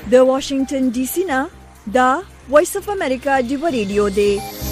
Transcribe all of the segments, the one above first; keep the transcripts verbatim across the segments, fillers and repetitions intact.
د واشنگټن ډي سي نه دا وایس اف امریکا دی ریډیو دی.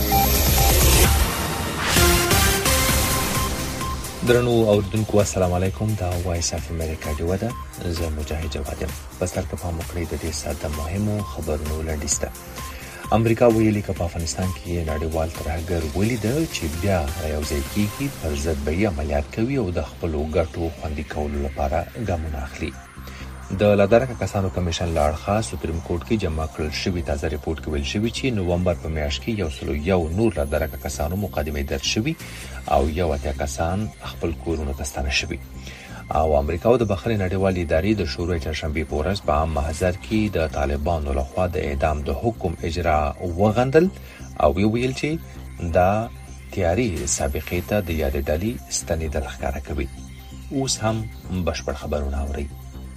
درنو اوردونکو السلام علیکم. دا وایس اف امریکا دی ودا زه مجاهد جواد یم. په سر کې په مخکړې د دې ساده مهمو خبرونو لړیسته. امریکا ویلي چې په افغانستان کې نړیوال ترهګر ولید چې بیا راوځي کیږي پر ضد به عملیات کوي او د خپل ګټو خوندي کولو لپاره ګامونه اخلي. د لادرکه کسانو کمیشن لاړخه سپریم کورټ کې جمع کړل شوی تازه ریپورت کې ویل شوی چې نومبر په میاشت کې یو سلو یو نور لادرکه کسانو مقدمه درج شوی او یو اتیا کسان خپل کورونو ته ستانه شوی. او امریکا د بخښنې نړیوالې ادارې د شورای چهارشنبه په ورځ په عام محضر کې د طالبانو لخوا د اعدام د حکم اجرا وغندل او ویل چې دا تیاری سابقه ته د یاد ډالۍ ستنېدل ښکاره کوي. اوس هم بشپړ خبرونه اوري.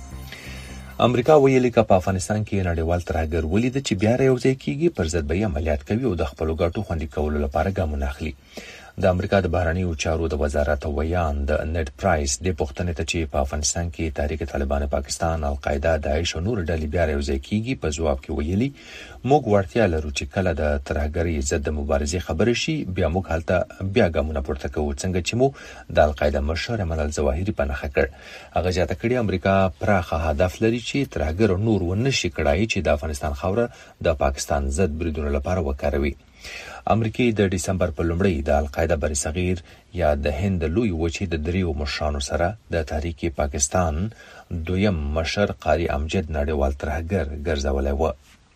امریکا ویلي چې په افغانستان کې نړیوال ترهګر ولید چې بیا راوځي کیږي پر ضد به عملیات کوي او د خپل ګټو خوندي کولو لپاره ګامونه اخلي. د امریکا د بهرنیو چارو د وزارت ویان د نت پرایس د پښتنې ته چې په افغانستان کې تحریک طالبان پاکستان، القاعده، داعش او نور ډلې بیا راوځي کیږي په جواب کې ویلي موږ ورتیا لرو چې کله د ترهګرۍ ضد د مبارزې خبرې شي بیا موږ هلته بیا ګامونه پورته کوو څنګه چې مو د القاعده مشر ایمن الظواهري په نښه کړ. هغه ځاته کړي امریکا پراخه هدف لري چې ترهګر نور ونشي کړای چې د افغانستان خوره د پاکستان ضد بریدونو لپاره وکاروي. امریکای د دسمبر په لومړۍ د القاعده بر صغیر یا د هند لوی وچې د دریو مشرانو سره د تحریک پاکستان دویم مشر قاری امجد نړیوال ترهګر ګرځولای و.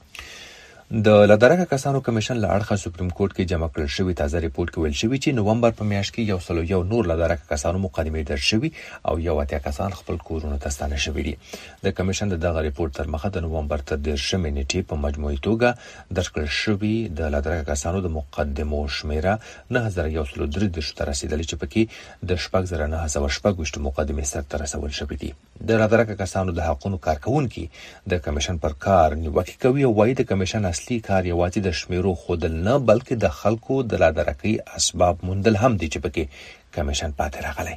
د لادرکه کسانو کمیشن له اړخه سپریم کورټ کې جمع کړل شوی تازه ریپورت کې ویل شوی چې نومبر په میاشت کې یو سلو یو نور لادرکه کسانو مقدمه درج شوی او یو اتیا کسان خپل کورونو ته ستانه شوي دي. د کمیشن د دغه ریپورت تر مخه د نومبر تر دیرشمې نیټې په مجموعي توګه درج کړل شوی د لادرکه کسانو د مقدمو شمیره نه هزار یو سلو درې دېرش ته رسیدلی چې پکې د شپږ زره نه سوه شپږ ویشت مقدمې سرته رسول شوي دي. د لادرکه کسانو د حقونو کارکونکي د کمیشن پر کار نیوکه کوي او وايي د کمیشن اصلي کار یوازې د شمیرو خودل نه بلکې د خلکو د لادرکۍ اسباب موندل هم دي چې پکې کمیشن پاتې راغلی.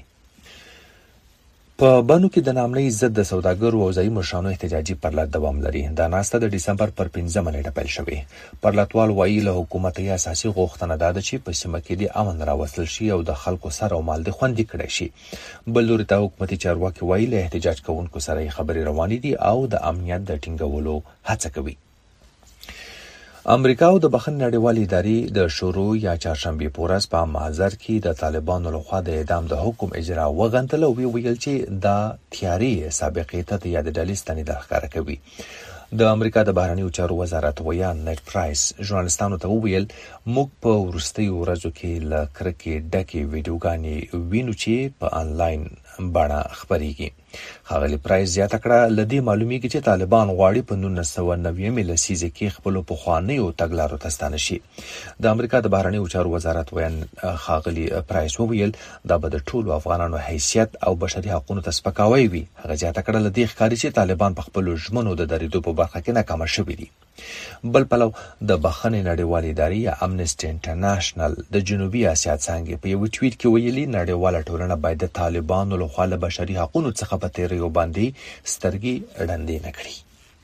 په بانو کې د نامنۍ ضد د سوداګرو او ځایي مشرانو احتجاجي پرلط دوام لري. دا ناسته د دسمبر پر پنځمه نیټه پیل شوې. پرلطوال وایي له حکومت یې اساسي غوښتنه ده چې په سیمه کې د امن راوستل شي او د خلکو سر او مال د خوندي کړی شي. بل لوري ته حکومتي چارواکي وایي له احتجاج کوونکو سره خبرې روانې دي او د امنیت د ټینګولو هڅه کوي. امریکا او د بخښنې نړیوالې ادارې د شروع یا چهارشنبه په ورځ په محضر کې د طالبانو لخوا د اعدام د حکم اجرا وغندل او ویل چې دا تیاری سابقه ته د یاد ډالۍ ستنېدل ښکاره کوي. د امریکا د بهرنیو چارو وزارت ویان نت پرایس ژورنالستانو ته وویل موږ په وروستیو ورځو کې له کرکې ډکې ویډیوګانې وینو چې په انلاین بڼه خپریږي. ښاغلي پرایس زیاته کړه له دې معلومیږي چې طالبان غواړي په نولس سوه نوي لسیزه کې خپلو پخوانیو تګلارو ته ستانه شي. د امریکا د بهرنیو چارو وزارت ویان ښاغلي پرایس وویل دا به د ټولو افغانانو حیثیت او بشري حقوقو ته سپکاوی وي. هغه زیاته کړه له دې ښکاري چې طالبان په خپلو ژمنو د درېدو په برخه کې ناکامه شوي دي. بل پلو د بخښنې نړیوالې ادارې یا امنسټي انټرنیشنل د جنوبي اسیا څانګې په یو ټویټ کې ویلي نړیواله ټولنه باید د طالبانو لخوا له بشري حقوقو څخه په تیریو باندې سترګې ړندې نه کړي.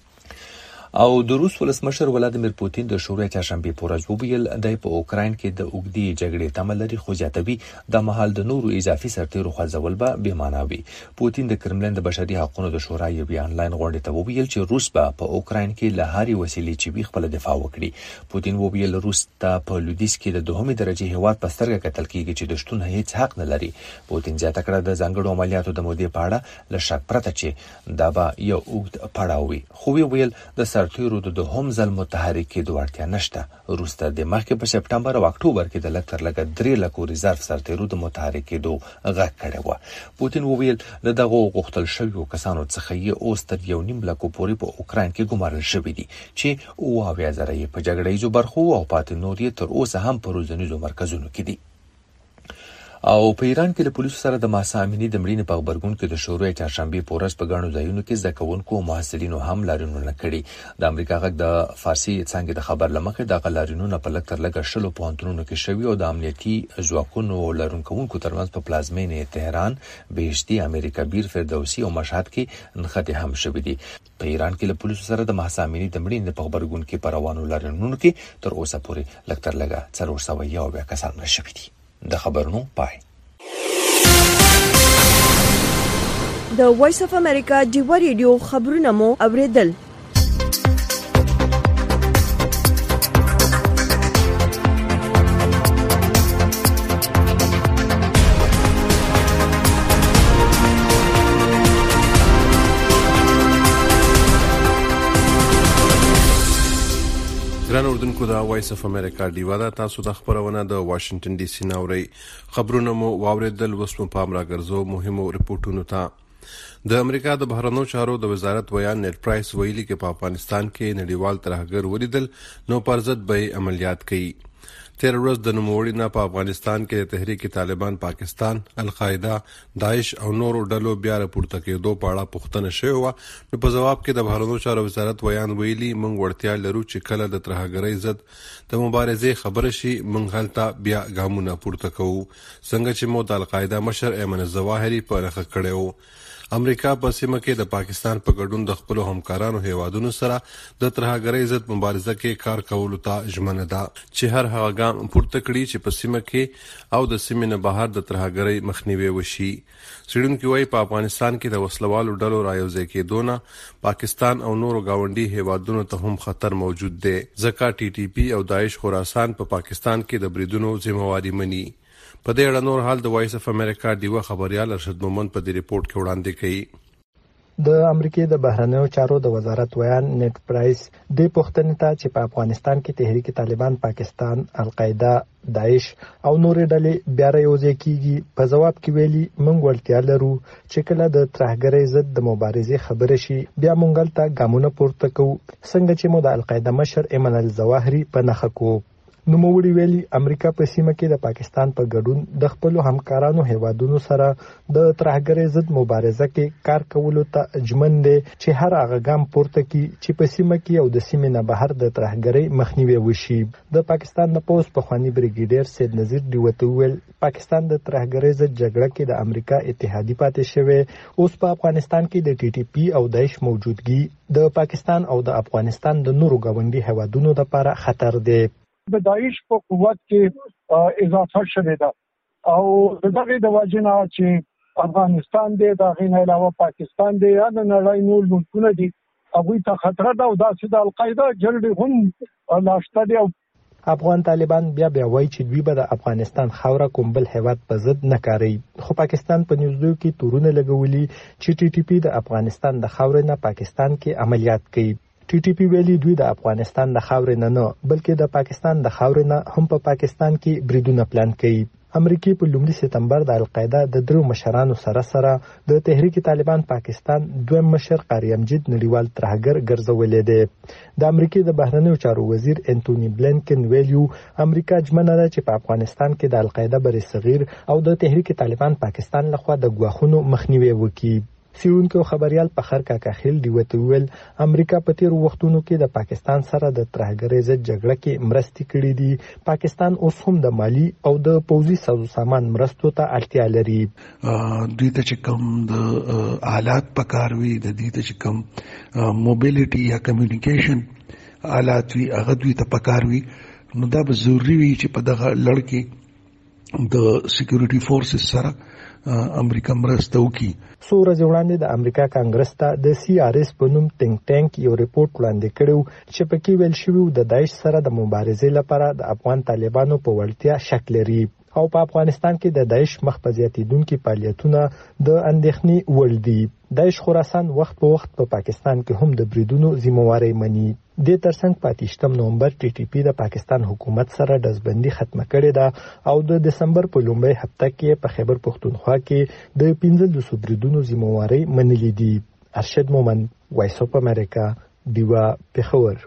او د روس ولسمشر ولادیمیر پوتین د شورای چهارشنبه په ورځ وویل د په اوکراین کې د اوږدې جګړې تمه لري خو زیاتوي د مهال د نورو اضافي سرتیرو خوځول به بې معنا وي. پوتین د کرملین د بشري حقوقو د شورا یوې آنلاین غونډې ته وویل چې روس به په اوکراین کې له هرې وسیلې چې وي خپل دفاع وکړي. پوتین وویل روس ته په لویدیځ کې د دوهمې درجې هیواد په سترګه کتل کیږي چې د شتون هیڅ حق نه لري. پوتین زیاته کړه د ځانګړو عملیاتو د مودې په اړه له شک پرته چې دا به یو اوږد پړاو وي. خو ویل د سرتیرو د دوهم ځل متحرک کېدو اړتیا نشته. وروسته د مخکې په سپټمبر او اکتوبر کې د لږ تر لږه درې لکو ریزرف سرتیرو د متحرک کېدو غږ کړی و. پوتین وویل له دغو غوښتل شویو کسانو څخه یې اوس تر یو نیم لکو پورې په اوکراین کې ګمارل شوي دي چې اووه اویا زره یې په جګړه ییزو برخو او پاتې نور یې تر اوسه هم په روزنیزو مرکزونو کې دي. او په ایران کې د پولیسو سره د ماسا امني د مړینې په خبرګون کې د شورای چهارشنبه په ورځ په غاڼو ځایونو کې زده کوونکو او محصلینو هم لارښوونه کړې. د امریکا غږ د فارسی څنګه د خبر لمخې د غلارینونو په لکتر لګ شلو پوهنتونونو کې شوی او د امنیتي ځواکونو لارونکوونکو ترمنځ په پلازمینې تهران، بهشتي، امریکا بیر، فردوسی او مشهد کې نښتې هم شوې دي. په ایران کې د پولیسو سره د ماسا امني د مړینې په خبرګون کې په روانو لارښوونو کې تر اوسه پورې لکتر لګ څلور سوه یو کسان نشوي دي. د خبرونو پای. د وایس اف امریکا ډیوا ریډیو خبرونه مو اوریدل. ګران اردوونکو د وایس اف امریکا ډیوا دا تاسو د خبرونه د واشنگټن ډي سي نوري خبرونه مو واوریدل. وسمو پام راګرځو مهمو ریپورتونو ته. د امریکا د بهرنیو چارو د وزارت ویان نیټ پرایس ویلي کې په افغانستان کې نړیوال ترهګر ولیدل نو پر ضد به عملیات کوي. تیر ورځ د نوموړي نه په افغانستان کې د تحریک طالبان پاکستان، القاعده، داعش او نورو ډلو بیا راپورته کېدو په اړه پوښتنه شوې وه. نو په ځواب کې د بهرنیو چارو وزارت ویان ویلي موږ وړتیا لرو چې کله د ترهګرۍ ضد د مبارزې خبره شي موږ هلته بیا ګامونه پورته کوو، څنګه چې مو د القاعده مشر ایمن الظواهري په نښه کړی و. امریکا په سیمه کې د پاکستان په ګډون د خپل همکارانو هیوادونو سره د ترهګرۍ ضد مبارزه کې کار کولو ته ژمنه ده چې هر هغه ګام پورته کړي چې په سیمه کې او د سیمې نه بهر د ترهګرۍ مخنیوي وشي. څېړونکي وايي په افغانستان کې د وسلوالو ډلو رايوځای کېدو نه پاکستان او نورو گاونډي هیوادونو ته هم خطر موجود دی، ځکه ټي ټي پی او داعش خراسان په پاکستان کې د بریدونو ذمہواری مني. په دې اړه نور حال د وایس اف امریکا ډیوا خبريال ارشد مومند په دې ریپورت کې وړاندې کړي. د امریکای د بهرنیو چارو د وزارت ویان نیټ پرایس د پښتنې ته چې په افغانستان کې تحریک طالبان پاکستان، القاعده، داعش او نورې ډلې بیا رايوځای کیږي په جواب کې ویلي موږ ورته لرو چې کله د ترهګرۍ ضد د مبارزې خبره شي بیا موږ ته ګامونه پورته کوو، څنګه چې مو د القاعده مشر ایمن الظواهري په نښه کوو. نو موږ ویلي امریکا په سیمه کې د پاکستان په ګډون د خپل همکارانو هیوادونو سره د ترهګرۍ ضد مبارزه کې کار کولو ته ژمن دي چې هر هغه ګام پورته کړي چې په سیمه کې او د سیمې نه بهر د ترهګرۍ مخنیوي وشي. د پاکستان د پوز په خواني بریګیډیر سید نذیر دیوته ویل پاکستان د ترهګرۍ ضد جګړه کې د امریکا اتحادی پاتې شوی، اوس په افغانستان کې د ټي ټي پی او داعش موجودګي د پاکستان او د افغانستان د نورو ګاونډي هیوادونو لپاره خطر دی. د داعش په قوت کې اضافه شوه ده او دغه د واجنه چې افغانستان دی دغه نه علاوه پاکستان دی یا د نړۍ نور ملکونه دي هغه ته خطر ده او داسې د القاعده جلد هم لاشته دی. افغان طالبان بیا بیا وایي چې دوی به د افغانستان خاوره کوم بل هیواد په ضد نه کاروي، خو پاکستان په نیوزو کې تورونه لګولي چې ټي ټي پی د افغانستان د خاورې نه پاکستان کې عملیات کوي. ټي ټي پی ویلي دوی د افغانستان د خاورې نه نه بلکې د پاکستان د خاورې نه هم په پاکستان کې بریدونه پلان کوي. امریکای په لومړي سپتمبر د القاعده د درو مشرانو سره سره د تحریک طالبان پاکستان دویم مشر قاری امجد نړیوال ترهګر ګرځولې دی. د امریکای د بهرنیو چارو وزیر انټونی بلینکن ویلو امریکا ژمنه ده چې په افغانستان کې د القاعده بر صغیر او د تحریک طالبان پاکستان لخوا د ګواښونو مخنیوي وکړي. سیونکو خبريال په خر کاکا خیل دی وته ویل امریکا په تیر وختونو کې د پاکستان سره د ترهګرۍ ضد جګړه کې مرستې کړې دي. پاکستان اوس هم د مالی او د پوځي سازو سامان مرستو ته اړتیا لري. دوی ته چې کوم د آلات پکاروي، د دې ته چې کوم موبیلیټي یا کمیونیکیشن آلات وی هغه دوی ته پکاروي، نو دا به ضروری وي چې په دغه لړ کې د سکیورټي فورسز سره امریکا مرسته وکړي. څو ورځې وړاندې د امریکا کانګرس ته د سی آر اس په نوم تینک ټانک یو ریپورت وړاندې کړو چې پکې ویل شوی د داعش سره د مبارزې لپاره د افغان طالبانو په وړتیا شک لري او په افغانستان کې د داعش مخ په زیاتیدونکو فعالیتونه د اندېښنې وړ دي. داعش خراسان وخت په وخت په پا پاکستان کې هم د بریدونو ذمہواری مني. د ترڅنګ پاتېشتم نومبر ټي ټي پی د پاکستان حکومت سره دزبندي ختمه کړې ده او د دسمبر په لومړۍ هفته کې په خیبر پختونخوا کې د پنځلسو بریدونو ذمہواری منلې دي. ارشد مومند، وایس اف امریکا، دیوا پېښور.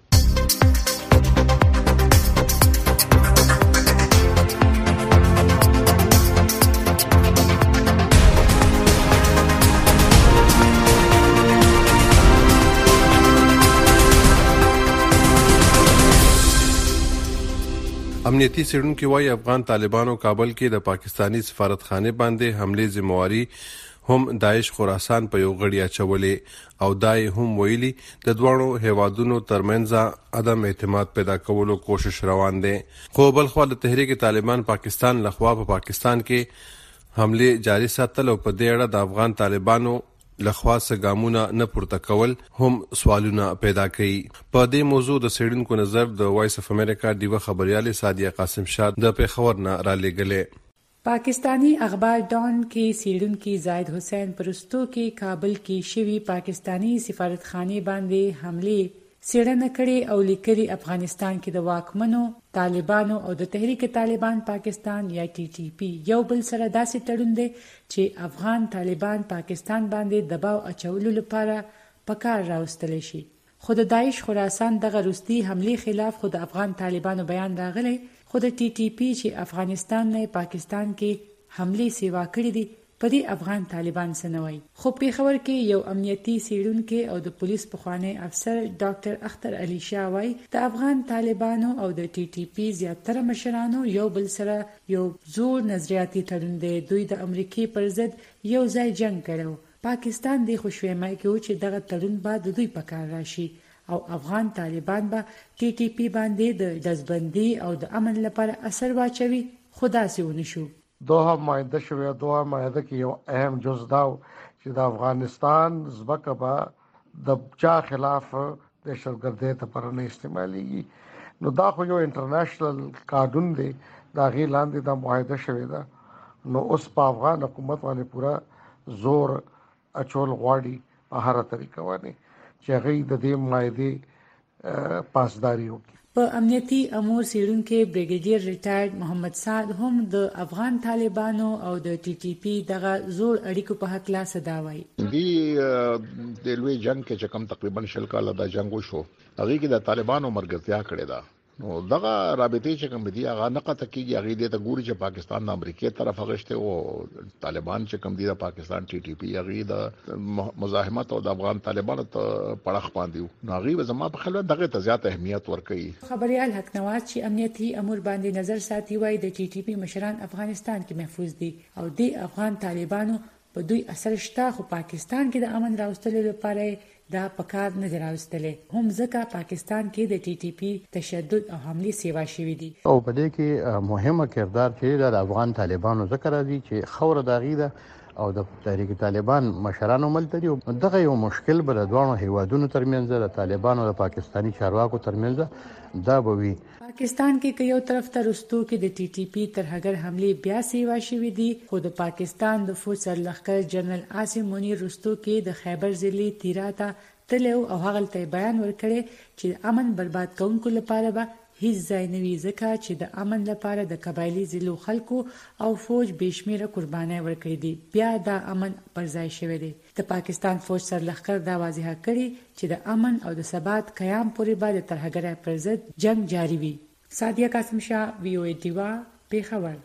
امنیتي څېړونکي وايي افغان طالبانو کابل کې د پاکستانی سفارتخانه باندې حمله ذمہواری هم داعش خراسان په یو غړي اچولې او دای هم ویلي د دوانو هیوادونو ترمنځ عدم اعتماد پیدا کولو کوشش روان دي. خو بل خو د تحریک طالبان پاکستان لخوا په پاکستان کې حمله جاري ساتل او په دې اړه د افغان طالبانو لخوا سګامونه نه پورته کول هم سوالونه پیدا کوي. په دې موضوع د سیډونکو نظر د وایس اف امریکا دیوه خبريال سادیه قاسم شاه د پیښور نه را لېږلې. پاکستانی اخبار ډان کې سیډونکو زاهد حسین پرستو کې کابل کې شوی پاکستانی سفارتخانه باندې حمله سیړنه کړي او لیکلي افغانستان کې د واکمنو طالبانو او د تحریک طالبان پاکستان یا ټي ټي پی یو بل سره داسې تړون دی چې افغان طالبان پاکستان باندې دباو اچولو لپاره پکار راوستل شي. خود د داعش خراسان دغه روستي حمله خلاف خود افغان طالبانو بیان راغلی. خود ټي ټي پی چې افغانستان نه پاکستان کې حمله سیوا کړې دي په دې افغان طالبان سنوي. خو پیښور کې یو امنیتي سیډونکو او د پولیس پخوانی افسر ډاکټر اختر علي شاه وايي د افغان طالبانو او د ټي ټي پی زیاتره مشرانو یو بل سره یو زور نظریاتي تړون دی. دوی د امریکای پر ضد یو ځای جنگ کړو. پاکستان د خوشويمه کې چې دغه تړون بعد دوی پکار راشي او افغان طالبان به ټي ټي پی باندې د دزبندي او د امن لپاره اثر واچوي. خدا سي ونشو. دوه معاهده شوه دوه معاهده کې یو اهم جز دا چې د افغانستان ځمکه به د چا خلاف د شرګردۍ لپاره نه استعماليږي. نو دا خو یو انټرنیشنل قانون دی دا غي لاندې د معاهده شوه دا. نو اوس په افغان حکومت باندې پورا زور اچول غواړي په هر طریقه باندې چې غي د دې معاهده پاسداري وکړي. په امنیتي امور سیډونکو بریګیډیر ریټایرډ محمد سعد هم د افغان طالبانو او د ټي ټي پی دغه زور اړیکو په حق لا صدا وایي. دی د لوی جنگ کې چې کوم تقریبا شل کاله د جنگ وشو هغه کې د طالبانو مرګتیا کړې ده. نو دغه رابطې چې کوم دي هغه نقطه کېږي هغه دې ته ګوري چې پاکستان د امریکای طرف غشته او طالبان چې کوم دي د پاکستان ټي ټي پی هغه د مزاحمت او د افغان طالبانو ته پړخ باندې نو هغه زما په خیال دغه ته زیات اهمیت ورکړي. خبريال حق نواز چې امنیتي امور باندې نظر ساتي وای د ټي ټي پی مشران افغانستان کې محفوظ دي او د افغان طالبانو په دوی اثر شته. خو پاکستان کې د امن راوستلو لپاره دا پکار نه راوستلې هم ځکه پاکستان کې د ټي ټي پی تشدد او حمله سیوا شوې دي. او په دې کې مهمه کردار چې د افغان طالبانو ذکر دي چې خوره داغي ده او د تحریک طالبان مشرانو ملتري دغه یو مشکل بل دوه هیوادونو ترمنځ د طالبانو او د پاکستانی چارواکو ترمنځ دا بوي. پاکستان کې یو طرف ته رستو کې د ټي ټي پی تر هغه حمله بیا سیوا شوې دي. خو د پاکستان د فوج سرلښکر جنرال عاصم منیر رستو کې د خیبر ضلع تیراتا تلو او هغه ته بیان ورکړي چې امن برباد کوونکو لپاره به هیڅ ځای نه وي ځکه چې د امن لپاره د قبایلی ضلعو خلکو او فوج بشمیره قرباني ورکړي دي. بیا دا امن پر ځای شوی دی. د پاکستان فوج سرلښکر دا واضح کړي چې د امن او د ثبات قیام پورې به د ترهګرۍ پر ضد جنگ جاری وي. سادیه قاسم شاه وی او ای دیوا پیښور.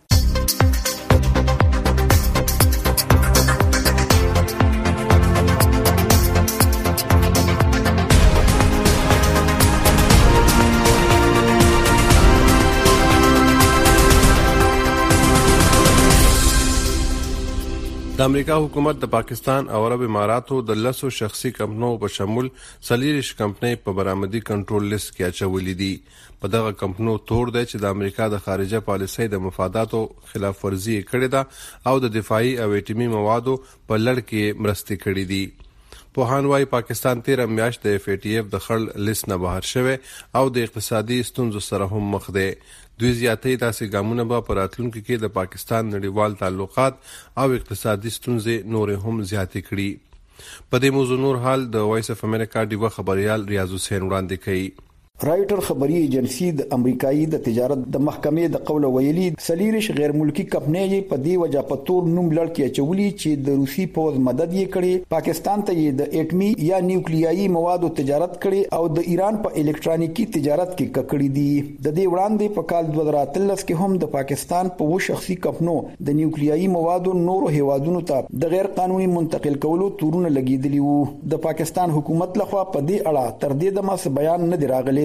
د امریکا حکومت د پاکستان او عرب اماراتو د لسو شخصي کمپنو په شمول سلیریش کمپنۍ په برآمدي کنټرول لیست کې اچولې دي. په دغه کمپنو تور دی چې د امریکا د خارجه پالیسۍ د مفاداتو خلاف ورزي کړې ده او د دفاعي او اټومي موادو په لړ کې مرستې کړې دي. په هانوای پاکستان تیر میاشت د اف ای ټی اف د خړ لیست نه بهر شوه او د اقتصادي ستونزو سره هم مخ دی. دوی زیاتې داسې ګامونه به په راتلونکي کې د پاکستان نړیوال تعلقات او اقتصادي ستونزې نور هم زیاتې کړي. په دې موضوع نور حال د وایس اف امریکا دیوه خبريال ریاض حسین وړاندې کوي. رایټر خبري ایجنسی د امریکایي د تجارت د محکمې د قول ویلي سلیریش غیر ملکی کمپنۍ په دی وجه په تور نوم لړ کې چولي چې د روسي پوز مدد یې کړي، پاکستان ته د اټمی یا نیوکلیایي موادو تجارت کړي او د ایران په الکترونیکی تجارت کې ککړې دي. د دې وړاندې په کال دوه هزار اتلس کې هم د پاکستان په و شخصي کمپنو د نیوکلیایي موادو نورو هیوادونو ته د غیر قانوني منتقل کولو تورونه لګیدلی وو. د پاکستان حکومت لخوا په دې اړه تر دې دمه بیان نه دی راغلی.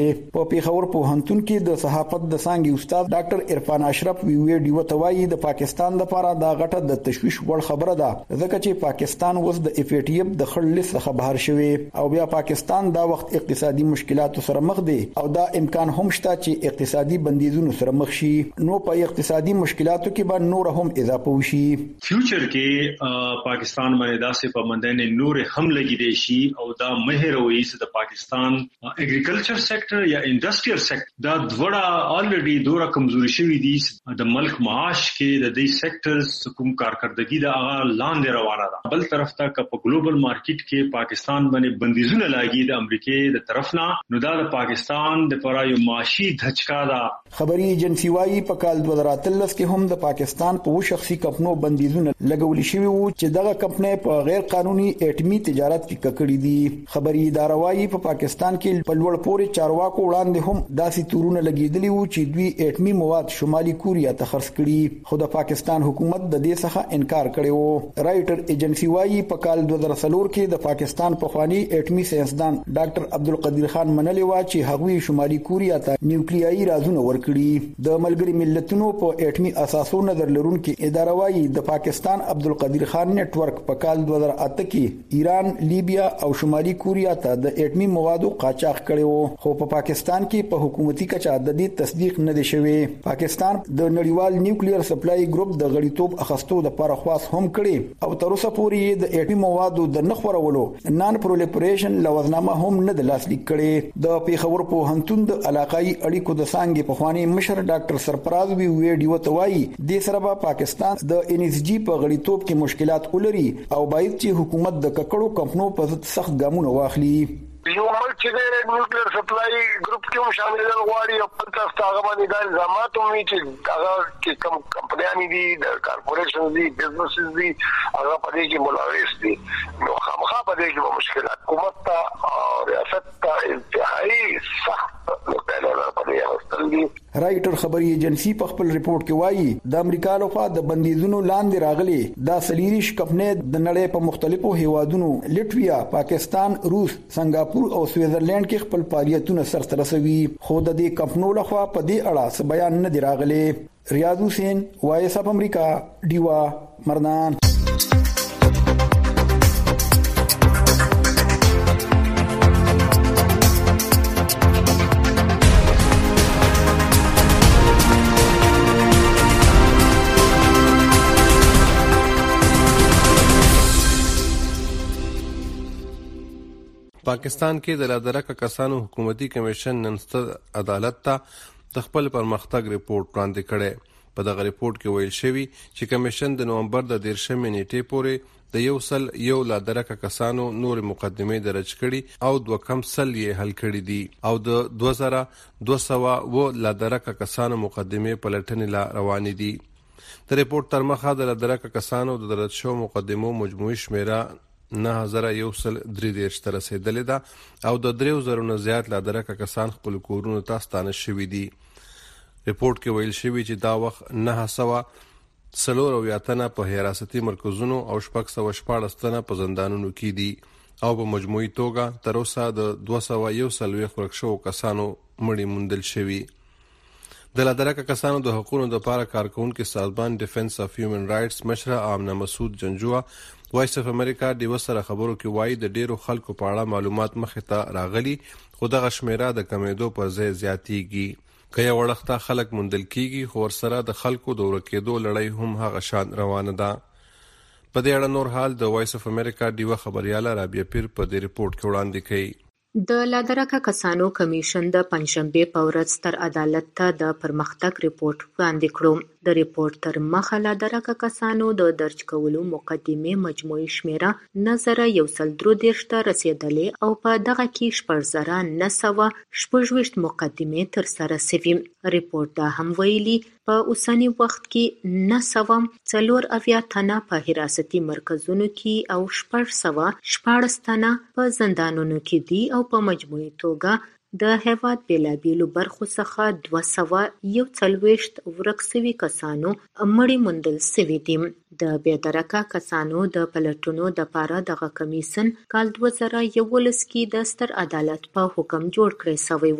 شوې. په پیښور پوهنتون کې د صحافت د څانګې استاد ډاکټر عرفان اشرف وی ډیو توایي د پاکستان لپاره دا غټه د تشویش وړ خبره ده ځکه چې پاکستان اوس د اف ای ټی اف د خړ لیست څخه بهر شوی او بیا پاکستان دا وخت اقتصادي مشکلاتو سره مخ دی او دا امکان هم شته چې اقتصادي بندیزونو سره مخ شي. نو په اقتصادي مشکلاتو کې به نور هم اضافه وشي. فیوچر کې پاکستان باندې داسې پابندۍ نور هم لګیدي شي او دا مهر وي چې د پاکستان اګریکلچر سېکټر یا انډستریال سېکټر دا دوړه الریډي دوره کمزوري شوی دي. د ملک معاش کې د دې سېکټرز کوم کارکردګي دا هغه لاندې روانه ده. بل طرف ته په ګلوبل مارکیټ کې پاکستان باندې بندیزونه لاګي د امریکای د طرف نه نو دا د پاکستان د پرایو معاشي دھچکا ده. خبري ایجنسی وايي په کال دوه هزار اتلس کې هم د پاکستان په شخصي کمپنیو بندیزونه لګول شوی وو چې دغه کمپنۍ په غیر قانوني اټمی تجارت کې ککړې دي. خبري اداره وايي په پاکستان کې په لوړ پورې چارواکو وړاندې هم داسې تورونه لګیدلي وو چې دوی اټمی مواد شمالي کوریا ته خرڅ کړي خو د پاکستان حکومت د دې څخه انکار کړی وو. رائټر ایجنسی وايي په کال دوه هزار څلور کې د پاکستان پخوانی اټمی ساينسدان ډاکټر عبدالقدیر خان منلې و چې هغوی شمالي کوریا ته نیوکلیایي رازونه ورکړي. د ملګری ملتونو په اټمی اساسو نظر لرونکو اداره وايي د پاکستان عبدالقدیر خان نت ورک په کال دوه هزار اته کې ایران، لیبیا او شمالي کوریا ته د اټمی موادو قاچاق کړي وو خو په پاکستان کې په حکومتي کچه د دې تصدیق نه دی شوی. پاکستان د نړیوال نیوکلیر سپلای ګروپ د غړیتوب اخستو د لپاره خواص هم کړي او تر اوسه پورې د اټمی موادو د نخورولو نان پرولیفریشن لوازنامه هم نه د لاسلیک کړي. د پیښور پوهنتون د علاقائی اړیکو د څانګې په خواني مشر ډاکټر سرفراز وی ویډیو توایي د سره پاکستان د ان اس جی په غړیتوب کې مشکلات ولري او باید چې حکومت د ککړو کمپنیو په ضد سخت ګامونه واخلي. یو ملک چې د نیوکلیر سپلای ګروپ کې هم شامل غواړي او په تاسو هغه باندې د الزامات هم چې هغه کې کم کمپنیان دي د کارپوریشن دي بزنسز دي هغه په دې کې ملوث دي نو خامخا په دې کې مشکلات حکومت ته او ریاست ته انتهایی سخت مقابله کوي. رائټر خبري ایجنسی په خپل ریپورت کې وایي د امریکا لخوا د بندیزونو لاندې راغلي دا سلیریش کمپنۍ د نړۍ په مختلفو هیوادونو لټویا، پاکستان، روس، سنگاپور او سویټزرلند کې خپل فعالیتونه سرته رسوي خو د دې کمپنیو لخوا په دې اړه څه بیان نه دی راغلی. ریاض حسین، وایس اف امریکا، ډیوا، مردان. پاکستان کې د لادرکه کسانو حکومتي کمیشن نن عدالت ته د خپل پرمختګ ریپورت وړاندې کړي. په دغه ریپورت کې ویل شوی چې کمیشن د نومبر د دیرشمې نیټې پورې د یو سل یو لادرکه کسانو نور مقدمې درج کړي او دوه کم سل یې حل کړي دي او د دوه زره دوه سوه و لادرکه کسانو مقدمې پلټنې لا روانې دي. د ریپورت تر مخه د لادرکه کسانو د درج شو مقدمو مجموعي شمیره نه هزار یو سل درې دیرش ته رسیدلې ده او د دریو زرو نه زیات لادرکه کسان خپل کورونو ته ستانه شوي دي. ریپورت کې ویل شوی چې دا وخت نه سوه څلور اویا تنه په حراستي مرکزونو او شپږ سوه شپاړس تنه په زندانونو کې دي او په مجموعي توګه تر اوسه د دوه سوه یو څلوېښت ورک شوو کسانو مړي موندل شوي. د لادرکه کسانو د حقوقو لپاره کارکونکو سازمان ډیفنس اف هیومن رائټس مشره آمنه مسعود جنجوه وایس اف امریکا د وسره خبرو کې وایي د ډیرو خلکو په اړه معلومات مخې ته راغلي خو دغه شمیره د کمیدو پر ځای زیاتیږي. که یو وړخته خلک موندل کیږي خو ورسره د خلکو د ورکېدو لړۍ هم هغه شان روانه ده. په دې اړه نور حال د وایس اف امریکا ډیوه خبرياله رابعه پیر په دې ریپورت کې وړاندې کړي. د لادرکه کسانو کمیشن د پنځشنبه په ورځ ستر عدالت ته د پرمختګ ریپورت وړاندې کړو. د ریپورت تر مخه لادرکه کسانو د درج کولو مقدمې مجموعي شمیره نه زره یو سل درې دیرش ته رسیدلې او په دغه کې شپږ زره نه سوه شپږ ویشت مقدمې ترسره شوي. ریپورت دا هم ویلي په اوسني وخت کې نه سوه څلور اویا تنه په حراستي مرکزونو کې او شپږ سوه شپاړس تنه په زندانونو کې دي او په مجموعي توګه د هیواد بیلابیلو برخو څخه دوه سوه یو څلوېښت ورک سوي کسانو مړي موندل سوي دي. د بېدرکه کسانو د پلټنو دپاره دغه کمیسن کال دوه زره یولس کې د ستر عدالت په حکم جوړ کړی سوی و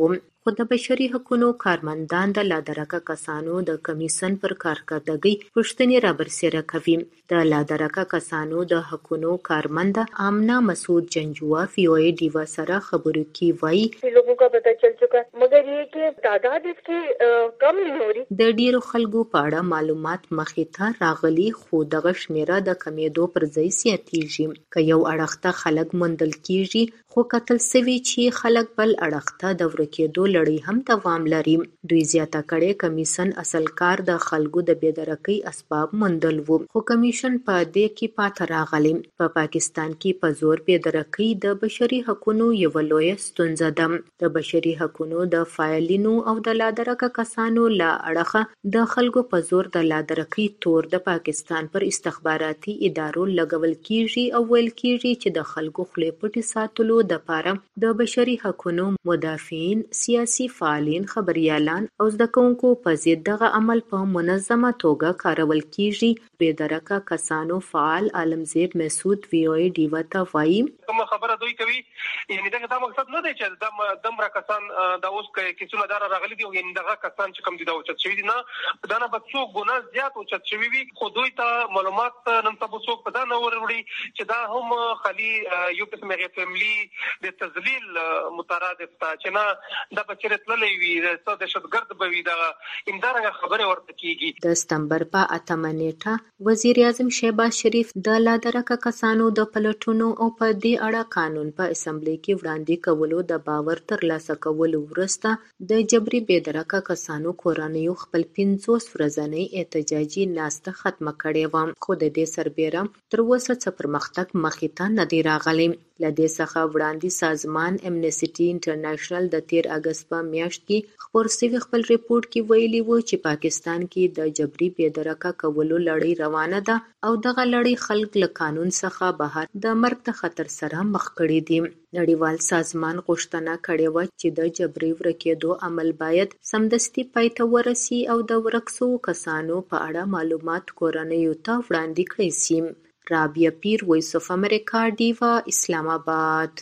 خو د بشري حقوقو کارمندان د لادرکه کسانو د کمیسن پر کارکردګۍ پوښتنې رابرسېره کوي. د لادرکه کسانو د حقوقو کارمند آمنا مسعود جنجوا فی او ای ډیوا سره خبرو کې وایي लोगों का पता चल चुका है मगर ये कि तादाद इसकी कम नहीं हो रही. د ډیرو خلکو په اړه معلومات مخې ته راغلي خو دغه شمیره د کمیدو پر ځای زیاتیږي. که یو اړخ ته خلک موندل کیږي خو کتل سوي چې خلک بل اړخ ته د ورکېدو لړۍ هم دوام لري. دوی زیاته کړې کمیسن اصل کار د خلکو د بېدرکۍ اسباب موندل وو خو کمیشن په دې کې پاتې راغلی. په پاکستان کې په زور بېدرکۍ د بشري حقوقو یوه لویه ستونزه ده. د بشري حقوقو د فایلینو او د لادرکه کسانو له اړخه د خلکو په زور د لادرکۍ تور د پاکستان پر استخباراتي ادارو لګول کیږي او ویل کیږي چې د خلکو خولې پټې ساتلو د پاره د بشري حقوقو مدافعین، سیاسي فعالین، خبريالان او زده کوونکو په ضد دغه عمل په منظمه توګه کارول کیږي. بېدرکه کسانو فعال عالمزیب مسعود وی او ای ډیوا ته وایي کوم خبره دوی کوي یعنی دغه دا مقصد نه دی چې د دمر کسان دا اوس کې کیسونه دار راغلي دي یعنی دغه کسان چې کوم دي دا اوچت شوی دي نه دا نه بچو ګناه زیات اوچت شوی وي خو دوی ته معلومات نن تاسو څوک پتا نه وروړي چې دا هم خالي یو قسم غیر فاميلي د تذلیل مترادف تا چې نه دا بچره تللې وي د دهشتګرد به وي دا اندارنګ خبره ورته کیږي. د ستمبر په اتمه نیټه وزیر اعظم شهباز شریف د لادرکه کسانو د پلټونو او په دې اړه قانون په اسمبلی کې وړاندې کولو د باور ترلاسه کولو وروسته د جبري بېدرکه کسانو کورنیو خپل پنځوس ورځنۍ احتجاجي ناسته ختمه کړې وه خو د دې سربیره تر اوسه څه پرمختګ مخې ته نه دی راغلی. له دې څخه وړاندې سازمان امنیسټي انټرنیشنل د تیر اګست په میاشت کې خپور شوي خپل ریپورت کې ویلي و چې پاکستان کې د جبري بېدرکه کولو لړۍ روانه ده او دغه لړۍ خلک له قانون څخه بهر د مرګ د خطر سره مخ کړي دي. نړیوال سازمان غوښتنه کړې وه چې د جبري ورکېدو عمل باید سمدستي پای ته ورسي او د ورک شوو کسانو په اړه معلومات کورنیو ته وړاندې کړای شي. رابعه پیر، وایس اف امریکا، ډیوا، اسلام آباد.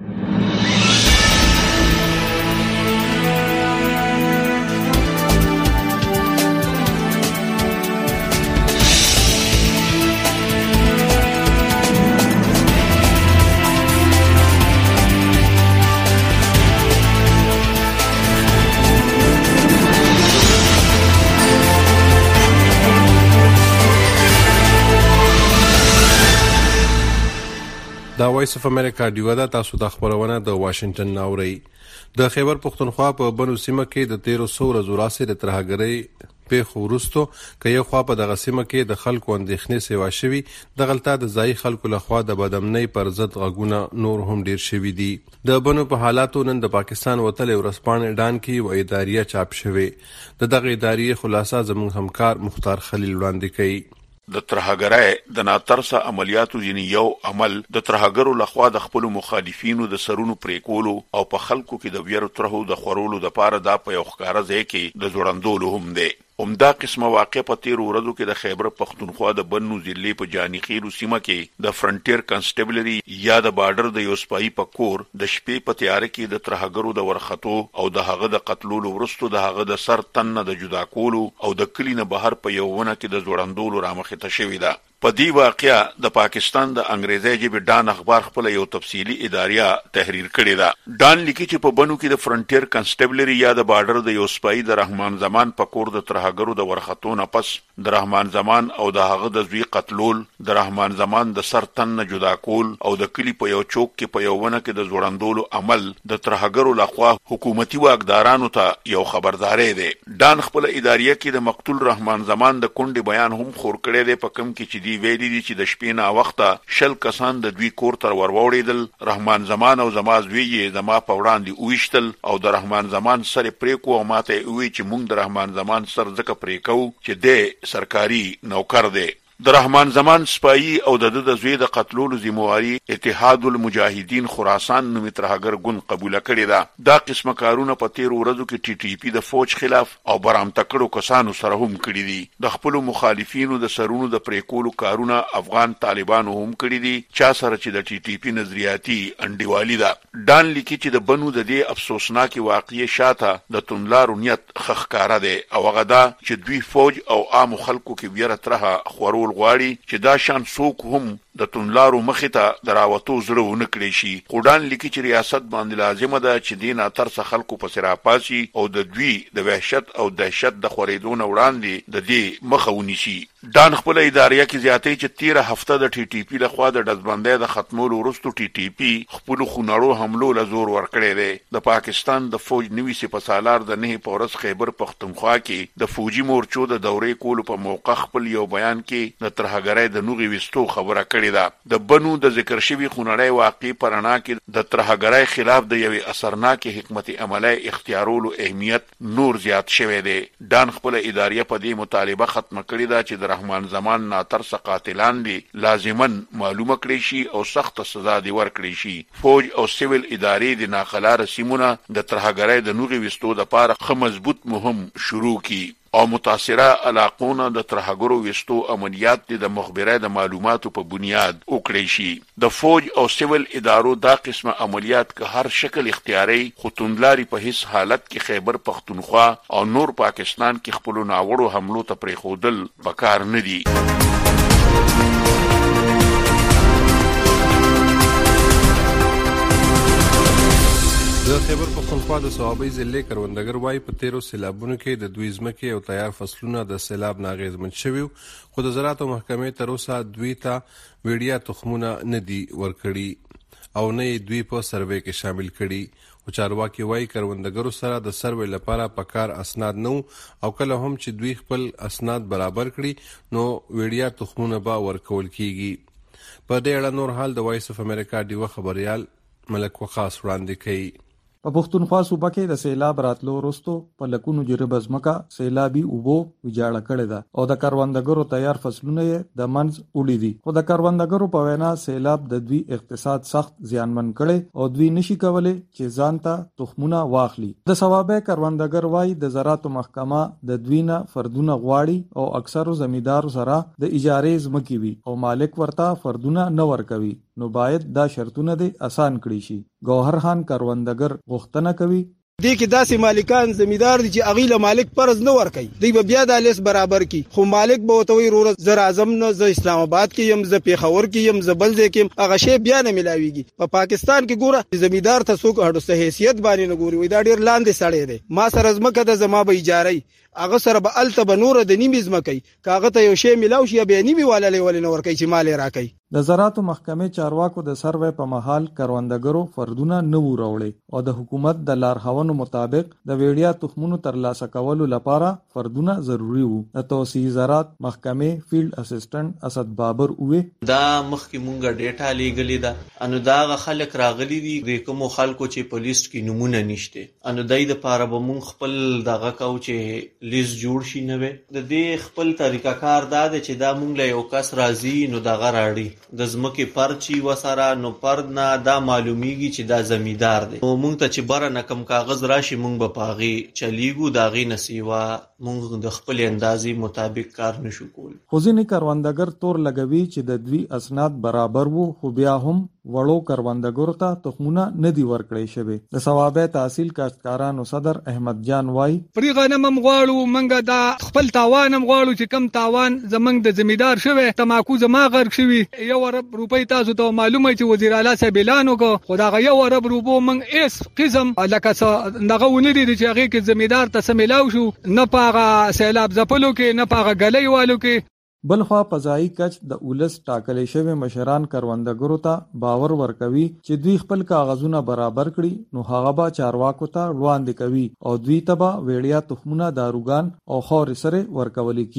دا وایس اف امریکا ډیوا ده. تاسو د خبرونه د واشنگټن ناوړی. د خیبر پښتونخوا په بنو سیمه کې د تیرو سو ورځو راسي د ترهګرۍ په خورستو کې یو خوا په دغه سیمه کې د خلکو اندېښنې سیوا شوي د غلطه د ځای خلکو لخوا د بدامنۍ پر ضد غږونه نور هم ډیر شوي دي. د بنو په حالاتو نن د پاکستان وتلې ورسپانې ډان کې و اداریه چاپ شوي. د دغه اداریه خلاصه زموږ همکار مختار خلیل وړاندې کوي. د ترهګرۍ د ناترسه عملیاتو ځینې یو عمل د ترهګرو لخوا د خپل مخالفینو د سرونو پرې کولو او په خلکو کې د ویرو ترهو د خورولو د پاره دا په یو ښکارا ځای کې د جوړندولو هم دی. همدا قسمه واقع په تیر ورځو کې د خیبر پښتونخوا د بنو ضلع په جاني خیرو سیمه کې د فرنټیر کنسټیبلری یا د بارډر د یو سپایي په کور د شپې په تیار کې د ترهګرو د ورختو او د هغه د قتلولو وروسته د هغه د سر تن د جدا کولو او د کلی نه بهر په یو ونه کې د جوړندولو رامخې ته شوې ده. په دې واقعیا د پاکستان د انګریزي ژبې ډان اخبار خپل یو تفصیلی اداریه تحریر کړی ده. ډان لیکي چې په بنو کې د فرنټیر کنسټیبلری یا د بارډر د یو سپایي د رحمان زمان په کور د ترهګرو د ورختو نه پس د رحمان زمان او د هغه د زوی قتلول، د رحمان زمان د سر تن نه جدا کول او د کلی په یو چوک کې په یو ونه کې د جوړندولو عمل د ترهګرو لخوا حکومتي واکدارانو ته یو خبرداري ده. ډان خپل اداریه کې د مقتول رحمان زمان د کونډې بیان هم خور کړی دی په کم کې چې دی ویلي دي چې د شپې نه وخته شل کسان د دوی کور تر وروړېدل. رحمان زمان او زما زوی یې زما په وړاندې وویشتل او د رحمان زمان سر پرې کو او ماته وی چې موږ د رحمان زمان سر ځکه پرې کو چې د سرکاري نوکر دی. د رحمان زمان سپایی او د د زوی د قتلولو ذمہواری اتحاد المجاهدین خراسان نومي ترهګر ګوند قبول کړی دا دا قسمه کارونه په تیر ورځو کې ټي ټي پی د فوج خلاف او برام تکړو کسانو سره هم کړی دي. د خپل مخالفینو د سرونو د پریکولو کارونه افغان طالبانو هم کړی دي چا سره چې د ټي ټي پی نظریاتي انډیوالي ده. ډان لیکي چې د بنو د دې افسوسناکي واقعي شاته د تونلارو نیت خخکاره دی او هغه دا چې دوی فوج او عام خلکو کې ویره ترها خورول غواړي چې دا شان څوک هم د تونلارو مخې ته دراوتو زړه ونه کړی شي. خودان لیکي چې ریاست باندې لازمه ده چې دین اترڅ خلکو په سر اپاسي او د دوی د وحشت او دهشت د خورېدو نه وړاندې د دې مخه ونیسي. ډان خپل ادارې کې زیاتې چې تیره هفته د ټي ټي پی لخوا د دزبندۍ د ختمولو وروسته ټي ټي پی خپل خونړو حملو له زور ورکړی دی. د پاکستان د فوج نوي سپهسالار د نه پورس خیبر پختونخوا کې د فوجي مورچو د دورې کولو په موقع خپل یو بیان کې د ترهګرۍ د نوغي وستو خبره کړې ده. د بنو د ذکر شوی خونړی واقع پرانا کې د ترهګرۍ خلاف د یوې اثرناک حکمت عملی اختیارولو اهمیت نور زیات شوی دی. ډان خپل ادارې په دې مطالبه ختمه کړې ده چې د رحمان زمان ناترس قاتلان دي لازمن معلومه کړی شي او سخت سزا دی ورکړي شي. فوج او سیویل ادارې د ناخلار سیمونه د ترهګرۍ د نوغي وستو د پاره خ مضبوط مهم شروع کی او متاثره علاقونه د ترهګرو وستو عملیات د مخبره د معلوماتو په بنیاد وکړي شي. د فوج او سیویل ادارو دا قسمه عملیات که هر شکل اختیاري خطوندلاري په هیڅ حالت کې خیبر پختونخوا او نور پاکستان کې خپل ناوړو حملو ته پریخودل پکار نه دي. د خیبر پختونخوا د صوابۍ ضلع کروندګر وایي په تیرو سیلابونو کې د دوی ځمکې او تیار فصلونه د سیلاب نه اغېزمن شوي خو د زراعتو محکمې تر اوسه دوی ته ویډیا تخمونه نه دي ورکړي او نه یې دوی په سروې کې شامل کړي. خو چارواکي وایي کروندګرو سره د سروې لپاره پکار اسناد نه او کله هم چې دوی خپل اسناد برابر کړي نو ویډیا تخمونه به ورکول کیږي. په دې اړه نور حال د وایس اف امریکا ډیوه خبريال ملک وقاص وړاندې کوي. په پښتونخوا صوبه کې د سیلاب راتلو وروسته په لکونو جریبه ځمکه سیلابي اوبو ویجاړه کړې ده او د کروندګرو تیار فصلونه یې د منځ وړي دي. خو د کروندګرو په وینا سیلاب د دوی اقتصاد سخت زیانمن کړي او دوی نشي کولای چې ځان ته تخمونه واخلي. د صوابۍ کروندګر وایي د زراعتو محکمه د دوی نه فردونه غواړي او اکثرو زمیندارو سره د اجارې ځمکې وي او مالک ورته فردونه نه ورکوي نو باید دا شرطونه دې آسان کړي شي. ګوهر خان کروندګر غوښتنه کوي دې کې داسې مالکان زمیندار دي چې اغیله مالک فرض نه ور کوي دوی به بیا د لیس برابر کی خو مالک به وتوي رور زر اعظم نه ز اسلام آباد کې يم ز پیښور کې يم ز بل ځای کې هغه شی بیا نه ملاويږي. په پا پاکستان کې ګوره زمیندار ته څوک هډو حیثیت باندې نه ګوري وای دا ډیر لاندې سړی دی. ما سره زمکه د زما به اجارې هغه سره به الته به نور د نیمه زمکې کاغه ته یو شی ملاو شي به نیمه والا لول نه ور کوي چې مال راکړي. د زراعتو محکمې چارواکو د سروې په محل کروندګرو فردونه نه وروړي او د حکومت د لارښوونو مطابق د ویډیا تخمونو ترلاسه کولو لپاره فردونه ضروری وو. د توسيع زراعت محکمې فیلډ اسسټنټ اسد بابر وې دا مخکې مونږه ډیټا لیګلې ده انو دا خلک راغلي دي د کوم خلکو چې په لیست کې نمونه نشته انو دای د پاره به مونږ خپل دغه کو چې لیست جوړ شي نه د دې خپل طریقه کار دا ده چې دا مونږ له یو کس راځي نو دغه راړي د زمکه پرچی وسره نو پرد نه دا معلومیږي چې دا زمیدار دی نو مونږ ته چې بره نه کم کاغذ راشي مونږ به پاغي چلیګو داغي نسیوا مونږ د خپل اندازې مطابق کار نشو کول. خو ځینې کروندګر تور لګوي چې د دوی اسناد برابر وو خو بیا هم وړو کروندګرو ته تخمونه نه دی ورکړی شوی. د ثوابه تحصیل کاشتکارانو صدر احمد جان وای پری غنم مغواړو منګه دا خپل تاوان مغواړو چې کم تاوان زمنګ د زمیدار شوی تماکو زما غرق شوی یو ارب روپۍ تاسو ته معلومه چې وزیر اعلی صاحب اعلان وکړ خو دا یو ارب روپو منګ ایس قسم لکه څه دغه ونی دي چې هغه کې زمیدار ته سملاو شو نه پاغه سیلاب زپلو کې نه پاغه غلې والو کې. بلخوا پزایی کچ د اولس ټاکلې شوی مشران کروندګرو ته باور ورکوي چې دوی خپل کاغذونه برابر کړي نو هغه به چارواکو ته وړاندې کوي او دوی ته به ویډیا تخمونه داروګان او خور سره ورکول کیږي.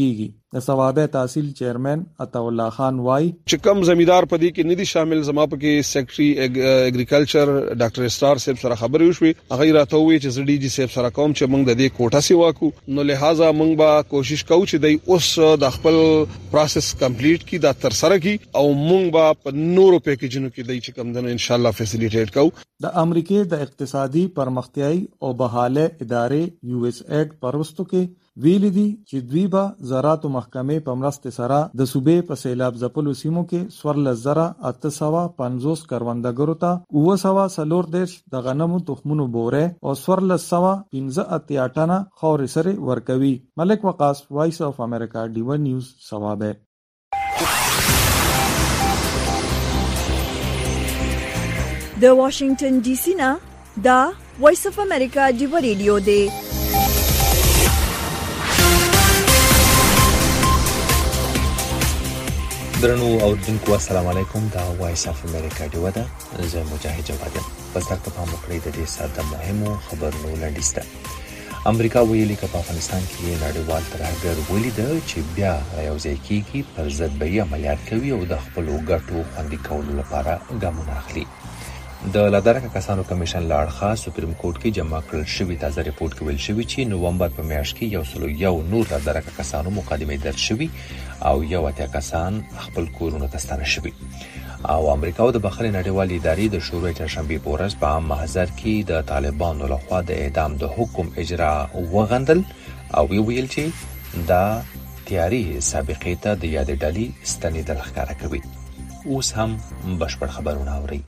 د ثوابه تحصیل چیرمن عطا الله خان وای چې کم زمیدار پدې کې ندي شامل زما په کې سیکریټري اګریکلچر ډاکټر اسټار صاحب سره خبرې وشوي هغه راته وی چې زړی جی صاحب سره کوم چې موږ د دې کوټه سی واکو نو لہذا موږ به کوشش کوو چې د اوس د خپل پروسس کمپلیټ کی دا تر سره کی او موږ به په نورو پیکیجونو کې د چې کم دنه ان شاء الله فیسیلیټیټ کوو د امریکای د اقتصادي پرمختیاي او بحاله ادارې یو اس ایډ پروستو کې ویل دي چې دوی به زراعت محکمې په مرسته سره د صوبې په سیلاب ځپلو سیمو کې سورل زرا اته سو پنځوس کروندګرو ته او سو سلور دیش د غنمو تخمونو بوره او سورل سو پنځه اتیا ټنه خور سره ورکوي. ملک وقاص وایس اف امریکا ډیو نیوز ثوابه. د واشنگټن ډي سي نه دا وایس اف امریکا ډیو ریډیو دی. درنو اوردونکو السلام علیکم. دا وایس اف امریکا ډیو ده. زه مجاهد جواد یم. پس تاسو په مخکړی د دې ساده مهمو خبرونو لاندې امریکا ویلي چې په افغانستان کې نړیوال ترهګر ولید چې بیا راوځي کیږي پر ضد به عملیات کوي او د خپل ګټو خوندي کولو لپاره ګامونه اخلي. د لادرکه کسانو کمیشن لاړخه سپریم کورټ کې جمع کړل شوی تازه ریپورت کې ویل شوی چې نومبر په میاشت کې یو سلو یو نور لادرکه کسانو مقدمه درج شوی او یو اتیا کسان خپل کورونه ته ستانه شوی. او امریکا د بخښنې نړیوالې ادارې د شروع چهارشنبه په ورځ په عام محضر کې د طالبانو لخوا د اعدام د حکم اجرا وغندل او ویل چې دا تیاری سابقې ته د یاد ډلې ستنېدل ښکاره کوي. اوس هم بشپړ خبرونه اوري.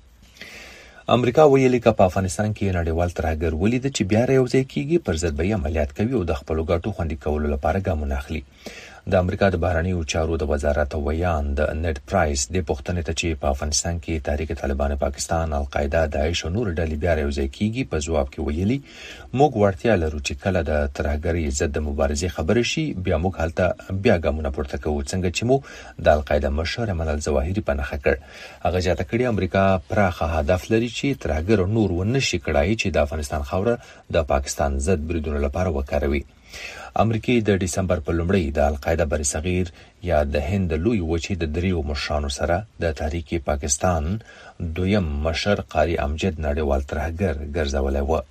امریکا ویلي چې په افغانستان کې نړیوال ترهګر ولید چې بیا راوځي کیږي پر ضد به عملیات کوي او د خپل ګټو خوندي کولو لپاره ګامونه اخلي. د امریکا د بهرنیو چارو د وزارت ویان د نت پرایس د پښتنې ته چې په افغانستان کې تحریک طالبان پاکستان القاعده داعش او نور ډلې بیا راوځي کیږي په جواب کې ویلي موږ ورتیا لرو چې کله د ترهګرۍ ضد مبارزې خبرې شي بیا موږ هلته بیا ګامونه پورته کوو څنګه چې مو د القاعده مشر ایمن الظواهري په نښه کړ. هغه ځاته کړي امریکا پراخه هدف لري چې ترهګر نور ونشي کړای چې د افغانستان خوره د پاکستان ضد بریدونو لپاره وکاروي. امریکای د دسمبر په لومړۍ د القاعده بر صغیر یا د هند لوی وچې د دریو مشرانو سره د تحریک پاکستان دویم مشر قاری امجد نړیوال ترهګر ګرځولای و.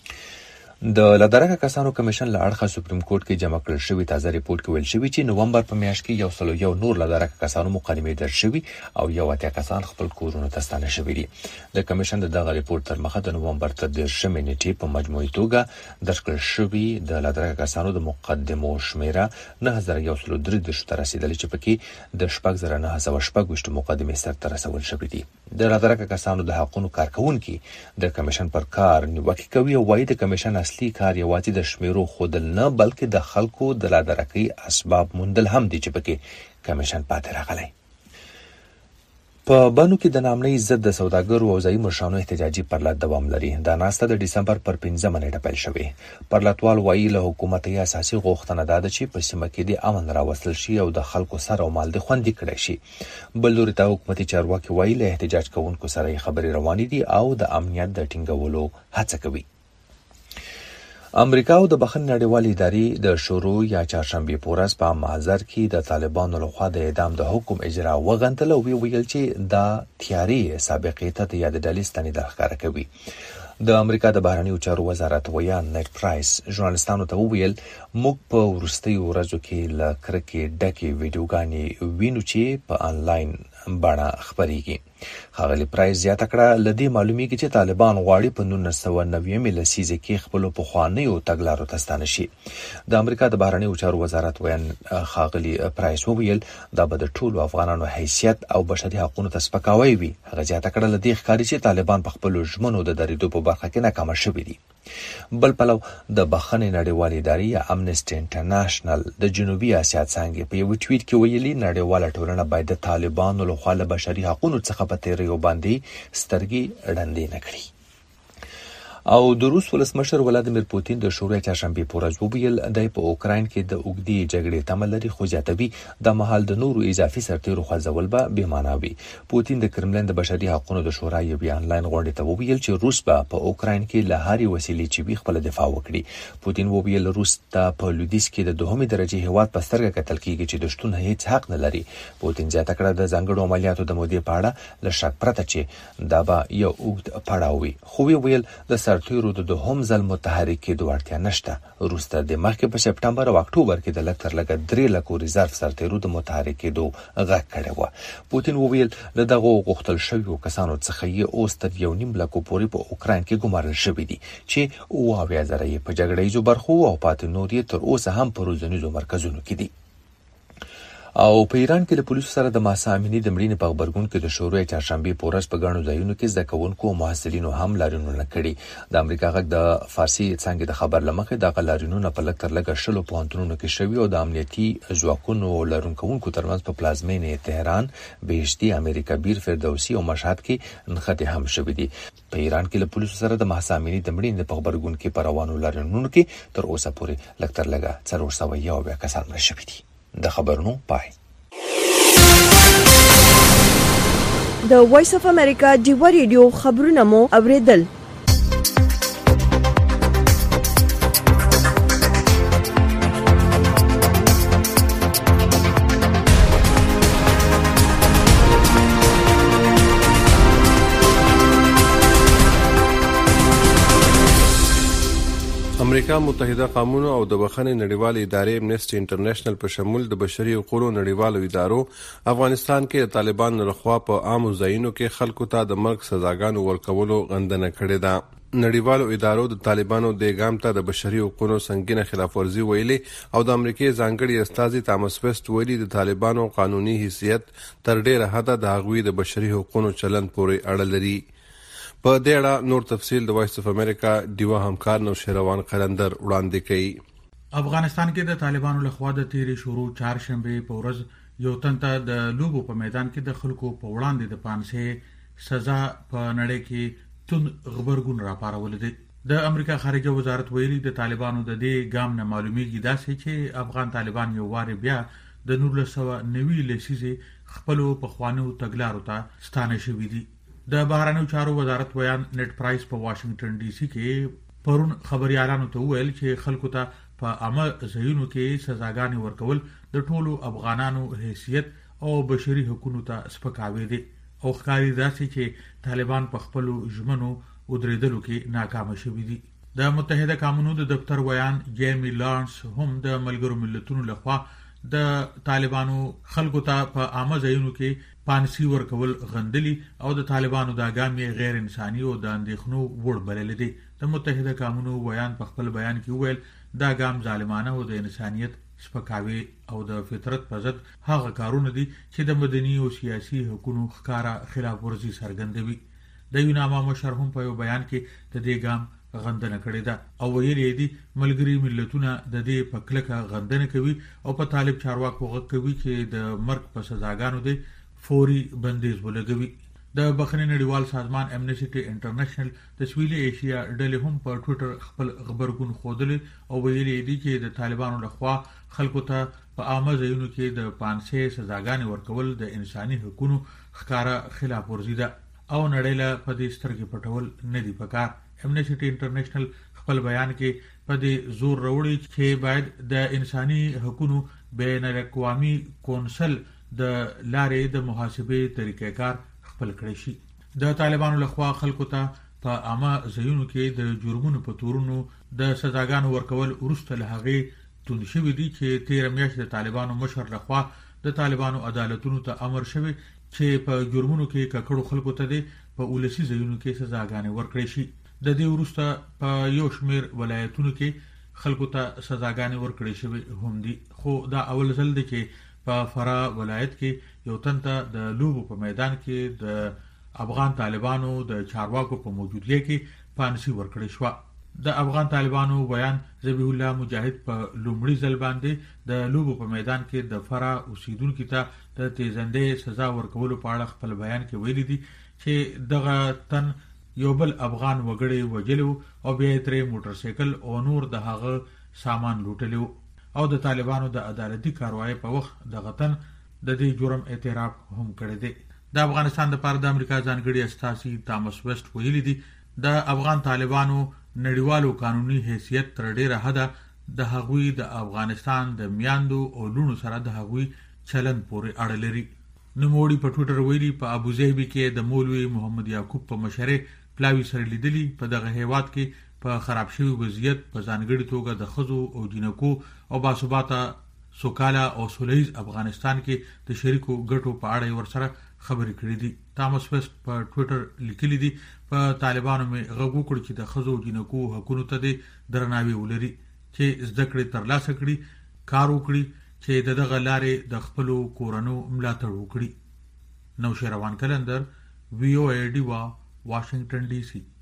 د لادرکه کسانو کمیشن لاړخه سپریم کورټ کې جمع کړل شوی تازه ریپورت کې ویل شوی چې نومبر په میاشت کې یو سلو یو نور لادرکه کسانو مقدمه درج شوی او یو اتیا کسان خپل کورونه ته ستانه شوی دي. د کمیشن دغه ریپورت تر مخه د نومبر تر دیرشمې نیټې په مجموعي توګه درج کړل شوی د لادرکه کسانو د مقدمو شمیره نه هزار یو سلو درې دیرش ته رسیدلې چې پکې د شپږ زره نه سوه شپږ ویشت مقدمې سرته رسول شوی دي. د لادرکه کسانو د حقوقو کارکونکي د کمیشن پر کار نیوکه کوي او وايي د کمیشن اصلي کار یوازې د شمیرو خودل نه بلکې د خلکو د لادرکۍ اسباب موندل هم دي چې پکې کمیشن پاتې راغلی. په بانو کې د نامنۍ ضد د سوداګرو او ځایي مشرانو احتجاجي پرلط دوام لري. دا ناسته د دسمبر پر پنځمه نیټه پیل شوې. پرلطوال وایي له حکومت یې اساسي غوښتنه ده چې په سیمه کې د امن راوستل شي او د خلکو سر او مال د خوندي کړی شي. بل لوري ته حکومتي چارواکي وایي له احتجاج کوونکو سره خبرې روانې دي او د امنیت د ټینګولو هڅه کوي. امریکا او د بخښنې نړیوالې ادارې د شروع یا چهارشنبه په ورځ په محضر کې د طالبانو لخوا د اعدام د حکم اجرا وغندل او ویل چې دا تیاری سابقې ته د یاد ډلې ستنېدل ښکاره کوي. د امریکا د بهرنیو چارو وزارت ویان نت پرایس ژورنالستانو ته وویل موږ په وروستیو ورځو کې له کرکې ډکې ویډیوګانې وینو چې په آنلاین بڼه خپریږي. ښاغلي پرایس زیاته کړه له دې معلومیږي چې طالبان غواړي په نولس سوه نوي لسیزه کې خپلو پخوانیو تګلارو ته ستانه شي. د امریکا د بهرنیو چارو وزارت ویان ښاغلي پرایس وویل دا به د ټولو افغانانو حیثیت او بشري حقوقو ته سپکاوی وي. هغه زیاته کړه له دې ښکاري چې طالبان په خپلو ژمنو د درېدو په برخه کې ناکامه شوي دي. بل پلو د بخښنې نړیوالې ادارې یا امنسټي انټرنیشنل د جنوبي اسیا څانګې په یو ټویټ کې ویلي نړیواله ټولنه باید د طالبانو لخوا له بشري حقوقو څخه په تیریو باندې سترګې ړندې نه کړي. او د روس ولسمشر ولادیمیر پوتین د شورای چهارشنبه په ورځ وویل د په اوکراین کې د اوګدي جګړې تمه لري، خو زیاتوي د مهال د نورو اضافي سرتیرو خوځول به بې معنا وي. پوتین د کرملین د بشري حقوقو د شورا یو آنلاین غونډه ته وویل چې روس به په اوکراین کې له هرې وسیلې چې وي خپل دفاع وکړي. پوتین وویل روس ته په لویدیځ کې د دوهمې درجه هیواد په سترګه کتل کیږي چې د شتون هیڅ حق نه لري. پوتین زیاته کړه د ځانګړو عملیاتو د مودې په اړه له شک پرته چې دا به یو اوږد پړاو وي، خو ویل د سرتیرو د دوهم ځل متحرک کېدو اړتیا نشته. روس ته د مخکې په سپټمبر او اکتوبر کې د لږ تر لږه درې لکو ریزرف سرتیرو د متحرک کېدو غږ کړی و. پوتین وویل له دغه غوښتل شویو کسانو څخه یې اوس تر یو نیم لکو پورې په اوکراین کې ګمارل شوي دي چې اوه اویا زره یې په جګړه ییزو برخو او پاتې نور یې تر اوسه هم په روزنیزو مرکزونو کې دي. او په ایران کې د پولیسو سره د ماسا امینی د مړینې په خبرګون کې د شورای چهارشنبه په ورځ په ګڼو ځایونو کې زده کوونکو او محصلینو هم لاریونونه کړي. د امریکا غږ د فارسی څنګه د خبر لمخې د لاریونونو په لږ تر لږه شلو پوهنتونونو کې شوي او د امنیتي ځواکونو لرونکو ترمنځ په پلازمینې تهران، بهشتي، امریکا بیر، فردوسی او مشهد کې نښتې هم شوي دي. په ایران کې د پولیسو سره د ماسا امینی د مړینې په خبرګون کې په روانو لاریونونو کې تر اوسه پورې لږ تر لږه څلور سوه یو اویا کسان مړه شوي دي. د خبرونو پای. د وایس اف امریکا ډیوا ریډیو خبرونه مو اوریدل. امریکا متحده قومونو او د بخښنې نړیوالې ادارې امنیسټي انټرنیشنل په شمول د بشري حقوقو نړیوالو ادارو افغانستان کې د طالبانو لخوا په عامو ځایونو کې خلکو ته د مرګ سزاګانو ورکولو غندنه کړې ده. نړیوالو ادارو د طالبانو د ګام ته د بشري حقوقو سنگینه خلاف ورزي ویلې او د امریکای ځانګړي استازي تامس ویسټ ویلي د طالبانو قانوني حیثیت تر ډیره حده د هغوی د بشري حقوقو چلند پورې اړه لري. په دې اړه نور تفصیل د وایس اف امریکا ډیوا همکار نو شیروان قلندر وړاندې کوي. افغانستان کې د طالبانو لخوا د تیرې شروع چهارشنبه په ورځ یو تن ته د لوبو په میدان کې د خلکو په وړاندې د پانسې سزا په نړۍ کې تون غبرګون راپارول دي. د امریکا خارجه وزارت ویلي د طالبانو د دې ګام نه معلومیږي داسې چې افغان طالبان یو واره بیا د نولس سوه نوي لسیزې خپل په خوانو تګلارو ته ستانه شوي دي. د بهرنیو چارو وزارت ویان نت پرایس په واشنگټن ډي سي کې پرون خبريالانو ته ویل چې خلکو ته په عامه ځایونو کې سزاګانې ورکول د ټولو افغانانو حیثیت او بشري حقوقو ته سپکاوی دي او ښکاري داسې چې طالبان په خپل ژمنو ودرېدلو کې ناکام شوي دي. د متحده قومونو د دفتر ویان جیمی لارنس هم د ملګرو ملتونو لخوا د طالبانو خلکو ته په عامه ځایونو کې پانسی ورکول غندلی او د طالبانو د اګامي غیر انساني او د اندېښنو وړ بلل دي. د متحده قومونو ویان په خپل بیان کې ویل دا ګام ظالمانه او د انسانيت سپکاوي او د فطرت په ضد هغه کارونه دي چې د مدني او سیاسي حقوقو ښکارا خلاف ورزي څرګندوي. د یوناما مشر هم په یو بیان کې د دې ګام غندنه کړې ده او ویلي دي ملګري ملتونه د دې په کلکه غندنه کوي او په طالب چارواکو غږ کوي چې د مرګ په سزاګانو دي فوري بندیز ولګوي. د بخښنې نړیوال سازمان امنیسټي انټرنیشنل د سویلي ایشیا ډلې هم په ټوئیټر خپل خبرګون خوده او ویلي دي چې د طالبانو لخوا خلکو ته په عامه ځایونو کې د پانسې سزاګانې ورکول د انساني حقوقو ښکارا خلاف ورزي ده او نړۍ له په دې سترګې پټول نه دی پکار. امنیسټي انټرنیشنل خپل بیان کې په دې زور وروړي چې باید د انساني حقوقو بین الاقوامي کونسل د لارې د محاسبې طریقې کار خپل کړی شي. د طالبانو لخوا خلکو ته په عامه ځایونو کې د جرمونو په تورونو د سزاګانو ورکول وروسته له هغې تون شوي دي چې تیر میاشت د طالبانو مشر لخوا د طالبانو عدالتونو ته امر شوی چې په جرمونو کې ککړو خلکو ته په ولسی ځایونو کې سزاګانې ورکړي شي. د دې وروسته په یو شمیر ولایتونو کې خلکو ته سزاګانې ورکړي شوی هم دي، خو دا اول ځل دی چې په فرا ولایت کې یو تن ته د لوبو په میدان کې د افغان طالبانو د چارواکو په موجودګۍ کې پانسی ورکړي شو. د افغان طالبانو بیان ذبیح الله مجاهد په لومړي ځل باندې د لوبو په میدان کې د فرا اوسیدونکو ته د تیزندې سزا ورکولو په اړه خپل بیان کې ویلي دي چې دغه تن یو بل افغان وګړی وجلو او بیا ترې موټر سایکل او نور د هغه سامان لوټلو او د طالبانو د عدالتي کاروایی په وخت د غتن د دې جرم اعتراف هم کړی دی. د افغانستان د لپاره د امریکا ځانګړي استازي تامس ویسټ ویلي دي د افغان طالبانو نړیوالو قانوني حیثیت تر ډیره حده د هغوی د افغانستان د میاندو او لونو سره د هغوی چلن پورې اړه لري. نوموړي په ټویټر ویلي په ابوظبي کې د مولوي محمد یعقوب په مشرۍ پلاوي سره لیدلي په دغه هیواد کې په خراب شوی وضعیت په ځانګړي توګه د ښځو او جنکو او باثباته سوکاله او سولیز افغانستان کې د شریکو ګټو په اړه ورسره خبرې کړې دي. تامس ویسټ په ټویټر لیکلي دي په طالبانو مې غږ وکړ چې د ښځو او جنکو حقونو ته د درناوي ولري چې زده کړې ترلاسه کړي، کار وکړي چې د دغه لارې د خپلو کورنو ملاتړ وکړي. نوشیروان کلندر، وی او ای ډیوا، واشنگټن ډي سي.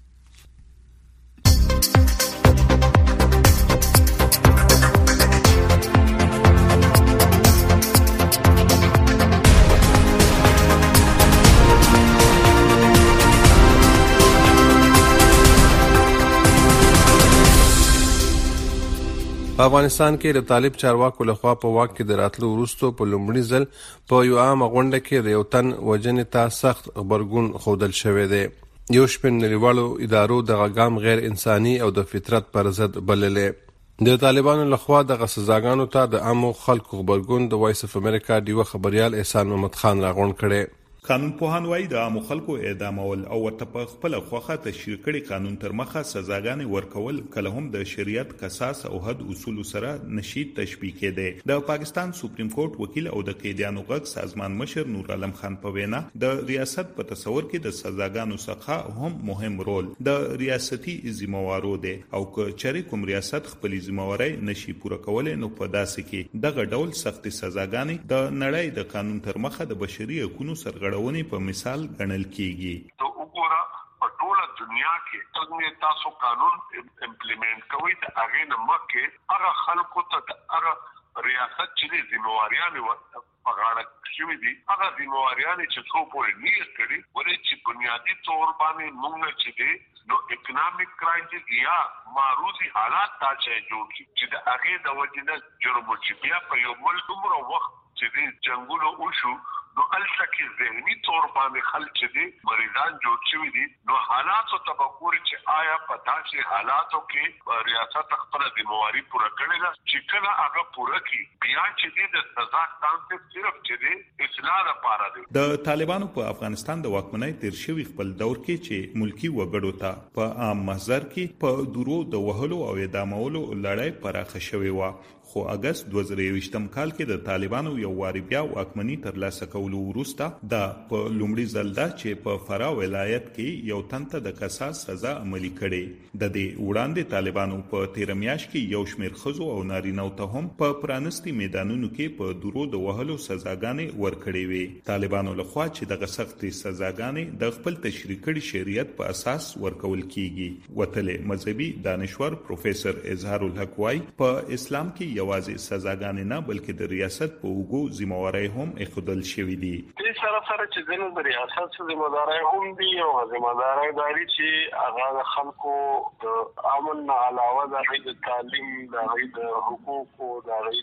په افغانستان کې د طالب چارواکو لخوا په واک کې د راتلو وروسته په لومړي ځل په یو عامه غونډه کې د یو تن وژنې ته سخت غبرګون ښودل شوی دی. یو شمېر نړیوالو ادارو دغه ګام غیر انساني او د فطرت پر ضد بللی. د طالبانو لخوا دغه سزاګانو ته د عامو خلکو غبرګون د وایس اف امریکا ډیوه خبریال احسان محمد خان راغونډ کړی. قانون پوهان وایي د عامو خلکو اعدامول او ورته په خپله خوښه تشریح کړي قانون تر مخه سزاګانې ورکول کله هم د شریعت قصاص او حد اصولو سره نشي تشبیه کېدی. د پاکستان سپریم کورټ وکیل او د قیدیانو غږ سازمان مشر نور عالم خان په وینا د ریاست په تصور کې د سزاګانو څخه هم مهم رول د ریاستي ذمہوارو دی او که چېرې کوم ریاست خپلې ذمہوارۍ نشي پوره کولی نو په داسې کې دغه ډول سختې سزاګانې د نړۍ د قانون تر مخه د بشري حقوقو سرغړونې په مثال ګڼل کیږي. تو وګوره په ټوله دنیا کې څنګه تاسو قانون امپلیمنٹ کوئ د هغه نه مخکې هغه خلکو ته د هغه ریاست چې ذمہواریان په غاړه شوي دي هغه ذمہواریان چې څو پورې نیت کړي ولې چې بنیادی طور باندې موږ چې دي نو اکنامک کرایسس یا معروضی حالات دا چې جوړ شي چې د هغه د وجنه جرم چې بیا په یو ملک عمر وخت چې د جنگونو وشو نو الته کې ذهني طور باندې خلک چې دي مریضان جوړ شوي دي نو حالاتو ته به ګوري چې آیا په داسې حالاتو کې ریاست خپله ذمہواري پوره کړې ده چې کله هغه پوره کړي بیا چې دي د سزا کانسپټ صرف چې دي اصلاح لپاره دی. د طالبانو په افغانستان د واکمنۍ تیر شوي خپل دور کې چې ملکی وګړو ته په عام محضر کې په دورو د وهلو او اعدامولو لړۍ پراخه شوې وه خو اگست دوه زره یوویشتم کال کې د طالبانو یو واري بیا واکمني ترلاسه کولو وروسته د په لومړي ځل دا چې په فرا ولایت کې یو تن ته د قصاص سزا عملي کړي. د دې وړاندې طالبانو په تیر میاشت کې یو شمېر ښځو او نارینه‌و ته هم په پرانستي میدانونو کې په دورو د وهلو سزاګانې ورکړې وې. طالبانو لخوا چې دغه سختې سزاګانې د خپل تشریح کړي شریعت په اساس ورکول کیږي. وتلې مذهبي دانشور پروفیسور اظهار الحق وايي په اسلام کې یوازې سزاګانې نه بلکې د ریاست په اوږو ذمہوارۍ هم ایښودل شوي دي. دې سره سره چې ځینې د ریاست ذمہدارۍ هم دي او ذمہدارۍ داري چې هغه د خلکو د امن نه علاوه د هغوی د تعلیم د هغوی د حقوقو د هغوی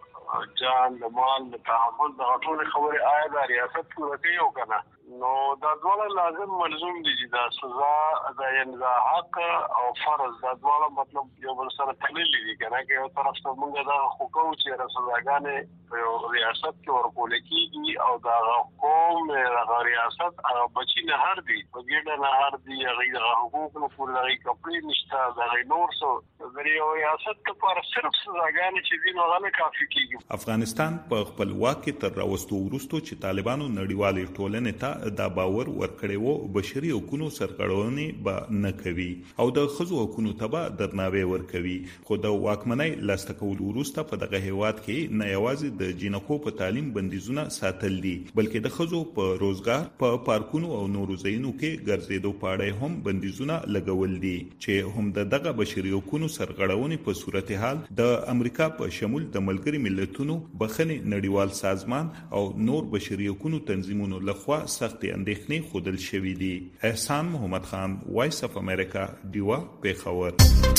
د جان د مال د تحفظ دغه ټولې خبرې آیا د ریاست پوره کوي او که نه نو دا دواړه لازم ملزوم دي چې دا سزا د یعنې دا حق او فرض دا دواړه مطلب یو بل سره تړلي دي که نه که یو طرف ته موږ دغه خو کوو چې سزاګانې په یو ریاست کې ورکول کېږي او د هغه قوم هغه ریاست هغه بچي نهر دي په ګېډه نهر دي هغوی دغه حقوق نه پوره د هغوی کپړې نشته د هغوی نور څه د یو ریاست لپاره صرف سزاګانې چې دي نو هغه نه کافي کېږي. افغانستان په خپل واک کې تر راوستو وروستو چې طالبانو نړیوالې ټولنې ته دا باور ورکړی وو بشري حقوقو سرغړونې به نه کوي او د ښځو حقوقو ته به درناوی ورکوي. خو د واکمنۍ لاسته کولو وروسته په دغه هیواد کې نه یوازې د جینکو په تعلیم بندیزونه ساتل دي بلکې د ښځو په روزګار په پارکونو او نورو ځایونو کې ګرځېدو په اړه هم بندیزونه لګول دي چې هم د دغه بشري حقوقو سرغړونې په صورتحال د امریکا په شمول د ملګري ملتونو بخښنې نړیوال سازمان او نور بشري حقوقو تنظیمونو لخوا سخت اندېښنې خودل شوې دي. احسان محمد خان، وایس اف امریکا، دیوا، پیښور.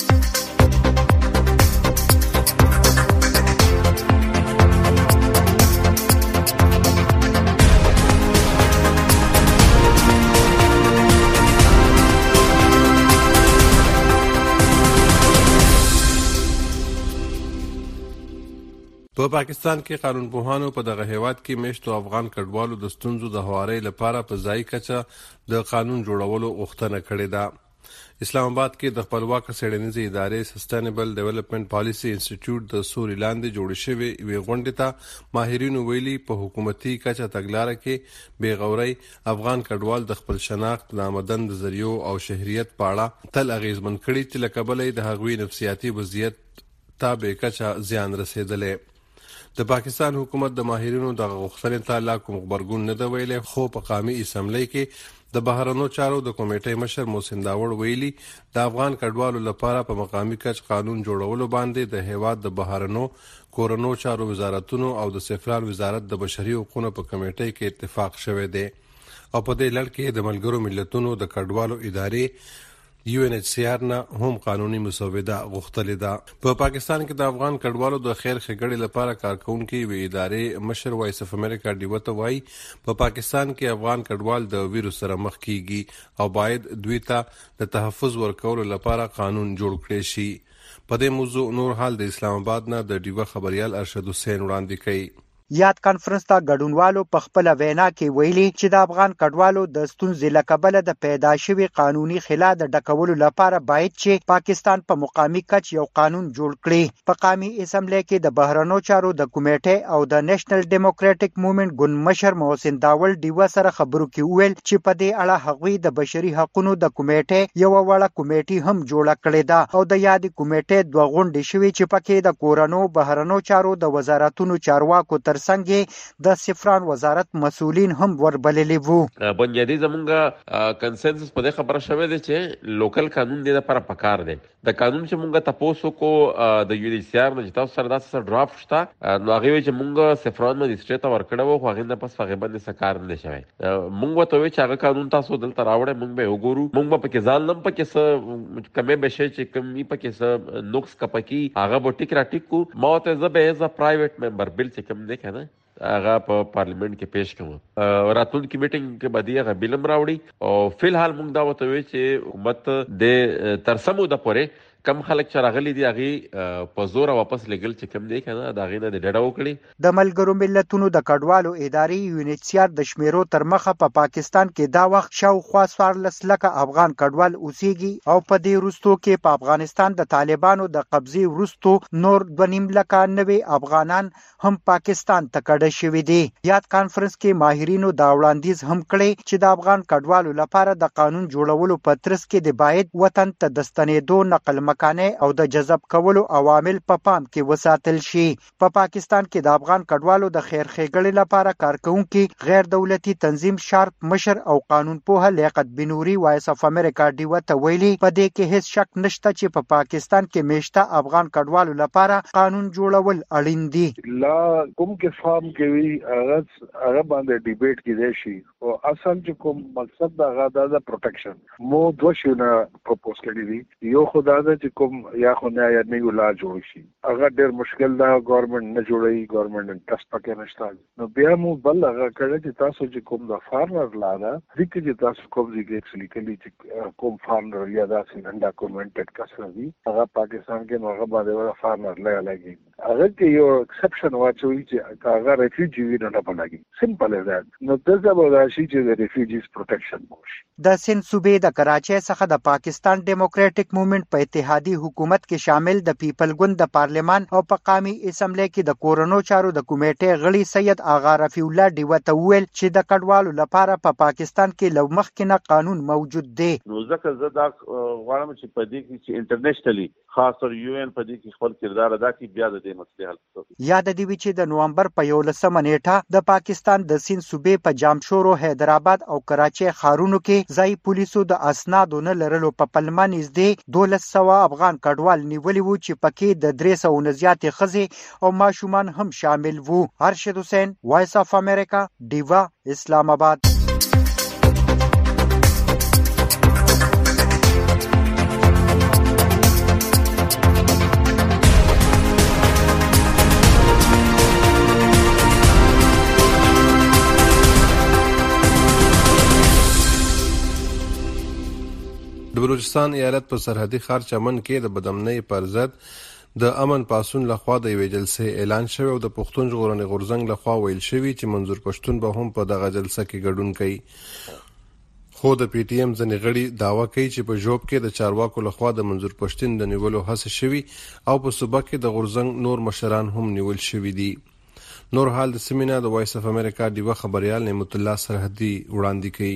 په پاکستان کې قانون پوهانو په دغه هیواد کې میشتو افغان کډوالو د ستونزو د هواري لپاره په ځای کچه د قانون جوړولو غوښتنه کړې ده. اسلام آباد کې د خپلواک څېړنیزې ادارې سسټینبل ډیولپمنٹ پالیسي انسټیټیوټ د سوري لاندې جوړ شوی وی غونډې ته ماهرینو ویلي په حکومتي کچه تګلارې کې بې غوري افغان کډوال د خپل شناخت، نامدن د ذریعو او شهریت په اړه تل اغیزمن کړي چې له کبله د هغوی نفسیاتي وضعیت ته بې کچه زیان رسېدلی. د پاکستان حکومت د ماهرینو د غوښتنې ته لا کوم خبرګون نه دی ویلی، خو په قومي اسمبلی کې د بهرنیو چارو د کمیټې مشر محسن داوړ ویلي د افغان کډوالو لپاره په مقامي کچ قانون جوړولو باندې د هیواد د بهرنیو کورنیو چارو وزارتونو او د سفارت وزارت د بشري حقوقو په کمیټې کې اتفاق شوی دی او په دې لړ کې د ملګرو ملتونو د کډوالو ادارې یو ان ایچ سی آر نه هم قانوني مسوده غوښتلې ده. په پاکستان کې د افغان کډوالو د خیر ښېګړې لپاره کارکونکي وی ادارې مشر وایس اف امریکا ډیوه ته وایي په پاکستان کې افغان کډوال د ویروس سره مخ کیږي او باید دوی ته د تحفظ ورکولو لپاره قانون جوړ کړي شي. په دې موضوع نور حال د اسلام آباد نه د ډیوه خبريال ارشد حسین وړاندې کوي. یاد کانفرنس ته ګډونوالو په خپل وینا کې ویلي چې د افغان کډوالو د ستونزې له کبله د پیدا شوي قانوني خلا د ډکولو لپاره باید چې پاکستان په مقامي کچ یو قانون جوړ کړي. په قومي اسمبلی کې د بهرنیو چارو د کمیټې او د نېشنل ډیموکراټک موومېنټ ګوند مشر محسن داول ډیوه سره خبرو کې ویل چې په دې اړه هغوی د بشري حقوقو د کمیټې یو وړه کمیټې هم جوړه کړې ده او د یادې کمیټې دوه غونډې شوې چې پکې د کورونو بهرنیو چارو د وزارتونو چارواکو تر څنګه د سفران وزارت مسؤلین هم وربللي وو. بنیادی زمونږه کنسنسس په دې خبره شوه دی چې لوکل قانون دې لپاره پکار دی. د قانون چې مونږه تاسو کو د یو ډي سي آر نه تاسو سره داسې ډرافټ شته نو هغه چې مونږه سفران مجستریټ ورکړو خو هغه نه پس هغه باندې سکار نه شوی. مونږ ته وی چې هغه قانون تاسو دلته راوړې مونږ به وګورو، مونږ په کې ځان لم پکې څه کمې بشي چې کمی پکې څه نقص کپکی هغه به ټیک را ټیک کو ما ته زبې از ا پرایویټ ممبر بل چې کم نه کنه هغه په پارلیمنت کې پیش کوم. راتلونکي میټینګ کې باندې هغه بلم راوړي او فلحال موږ دا وته وی چې حکومت د ترسمو د پوره کم خلک چې راغلي دي هغه په زور واپس لګل چې کم دی کنه دا غینه د ډډه وکړي. د ملګرو ملتونو د کډوالو ادارې یو ان ایچ سی آر د شمیرو تر مخه په پا پاکستان کې دا وخت شاوخوا څوارلس لکه افغان کډوال اوسېږي او په دې وروستو کې په افغانستان د طالبانو د قبضې وروستو نور دوه نیم لکه نوي افغانان هم پاکستان ته کډه شوي دي. یاد کانفرنس کې ماهرینو دا وړاندیز هم کړی چې د افغان کډوالو لپاره د قانون جوړولو په ترڅ کې د باید وطن ته د ستنېدو نقل مکانې او د جذب کولو عوامل په پا پام کې وساتل شي. په پا پاکستان کې د افغان کډوالو د خیر ښېګړې لپاره کارکونکي غیر دولتي تنظیم شارپ مشر او قانون پوه لیاقت بنوري وایس اف امریکا ډیوه ته ویلي په دې کې هیڅ شک نشته چې په پا پاکستان کې میشته افغان کډوالو لپاره قانون جوړول اړین دي. لا کوم کې فارم کې وی هغه هغه باندې ډیبیټ کېدای شي او اصل چې کوم مقصد دا غاډه د پروټیکشن مو دوه شونه پروپوز کړی دي. یو خدای دا چې کوم یا خو نه یا نه ولا جوړ شي هغه ډېر مشکل دا ګورنمنت نه جوړي، ګورنمنت انټرست پکې نشته. نو بیا مو بل هغه کړی چې تاسو چې کوم د فارمر لاله ځکه چې تاسو کوم ځای کې لیکلي چې کوم فارمر یا داسې انډاکومنټډ کسر دي هغه پاکستان کې نو هغه باندې فارمر لا لګي هغه کې یو ایکسپشن واچوي چې هغه ریفیوجی وي نه پلاګي. سمپل از دیٹ. نو دغه به شي چې د ریفیوجیز پروټیکشن وشي. د سند صوبې د کراچۍ څخه د پاکستان ډیموکراټک موومېنټ په اتحادي حکومت کې شامل د پیپل ګوند د پارلمان او په قومي اسمبلی کې د کورونو چارو د کمیټې غړي سید آغا رفیع الله ډیوه ته ویل چې د کډوالو لپاره په پا پاکستان کې لو مخکې نه قانون موجود دی. نو ځکه زه دا غواړم چې په دې کې چې انټرنیشنلی خاص او یو ان په دې کې خپل کردار ادا کړي، بیا د دې مسلې حل کړو. یاد دی چې د نومبر په یولسمه نیټه د پاکستان د سیند صوبې په جامشورو، حیدرآباد او کراچۍ ښارونو کې ځای پولیسو د اسنادو نه لرلو په پلمه نږدې دولس سوه افغان کډوال نیولي وو چې پکې د درې سوو نه زیاتې ښځې او ماشومان هم شامل وو. ارشد حسین، وایس اف امریکا، ډیوا، اسلام آباد. د بلوچستان ایالت په سرحدي ښار چمن کې د بدامنۍ پر ضد د امن پاسون لخوا د یوې جلسې اعلان شوی او د پښتون ژغورنې غورځنګ لخوا ویل شوی چې منظور پښتون به هم په دغه جلسه کې ګډون کوي. خو د پی ټی ایم ځینې غړي دعوا کوي چې په ژوب کې د چارواکو لخوا د منظور پښتون د نیولو هڅه شوي او په صوبه کې د غورځنګ نور مشران هم نیول شوي دي. نور حال د سیمینار د وایس اف امریکا ډیوه خبريال نعمت الله سرحدي وړاندې کوي.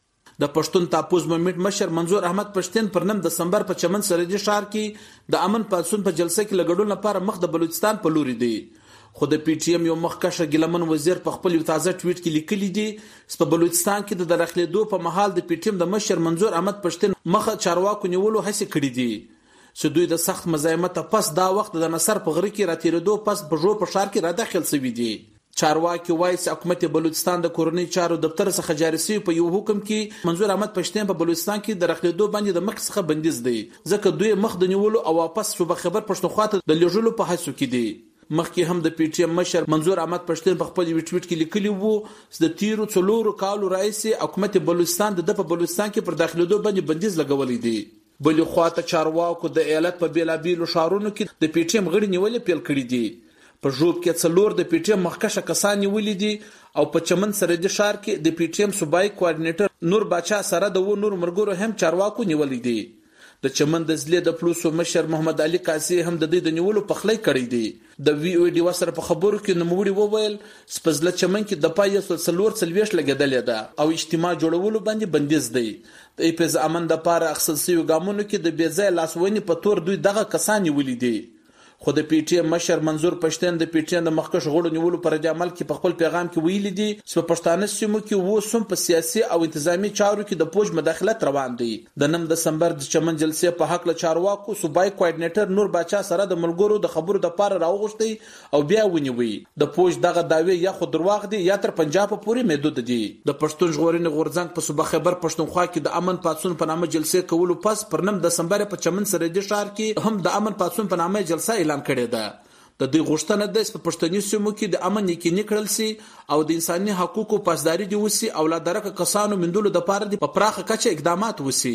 د پښتون تاپوز مومنټ مشر منظور احمد پښتين پر نیم دسمبر په چمن سرحدي ښار کې د امن پاسون په جلسه کې لګډون لپاره مخ د بلوچستان په لوري دی. خو د پی ټی ایم یو مخکښه ګلمن وزیر په خپل یو تازه ټویټ کې لیکلی دی چې په بلوچستان کې د درخلېدو په محل د پی ټی ایم د مشر منظور احمد پښتين مخه چارواکو نیولو هڅه کړې دي چې دوی د سخت مزاحمت پس دا وخت د نصر په غره کې راتېرېدو پس په جو په ښار کې را داخل شوي دي. چارواکي وایي چې حکومت بلوچستان د کورنۍ چارو دفتر څخه جاري شوی په یو حکم کې منظور احمد پښتين په بلوچستان کې د رخلېدو باندې د مخ څخه بندیز دی ځکه دوی مخ د نیولو او واپس صوبه خبر پښتونخوا ته د لېږلو په هڅو کې دي. مخکې هم د پی ټی ایم مشر منظور احمد پښتين په خپل ټویټ کې لیکلی وو چې د تیرو څلورو کالو راځي حکومت بلوچستان د په بلوچستان کې پر داخلېدو باندې بندیز لګولې دي. بلې خواته چارواکو د ایالت په بیلابیلو ښارونو کې د پی ټی ایم غړي نیولې پیل کړې دي. په ژوب کې څلور د پی ټی ایم مخکښه کسان نیولې دي او په چمن سرحدي ښار کې د پی ټی ایم صوبایي کوارډینیټر نور باچا سره د و نور مرګورو هم چارواکو نیولې دي. د چمن د ځلې د پلوسو مشر محمد علي قاسی هم د دې د نیولو پخلی کړی دی. د وی او ډي وسره په خبرو کې نوموړي وویل سپزله چمن کې د پای څلور څلويش لګیدلې ده او اجتماع جوړولو باندې بندیز دی. د ایپز امن د پاره اخصل سوي ګامونو کې د بیځای لاسونی په تور دوی دغه کسان نیولې دي. خو د پی ټی ایم مشر منظور پښتين د پی ټی ایم د مخکښ غړو نیولو پر عمل کې په خپل پیغام کې ویلي دي چې په پښتانه سیمو کې وو سم په سیاسي او انتظامی چارو کې د پوج مداخلت روان دي. د نیم دسمبر د چمن جلسې په حق له چارواکو صوبایي کوارډینیټر نور باچا سره د ملګرو د خبرو د پاره راوغښتي او بیا ونیوي. د پوج دغه داوی یا خو درواغ دي یا تر پنجاب پورې محدود دي. د پښتون ژغورنې غورځنګ په صوبه خبر پښتونخوا کې د امن پاتون په نامه جلسې کولو پس پر نیم دسمبر په چمن سرحدي ښار کې هم د امن پاتون په نامه جلسه اعلان کړې ده. د دې غوښتنه ده چې په پښتني سیمو کې د امن یقیني کړل شي او د انساني حقوقو پاسداري دي وسی او لا درکه کسانو مندلو د پاره د پراخه کچه اقدامات وسی.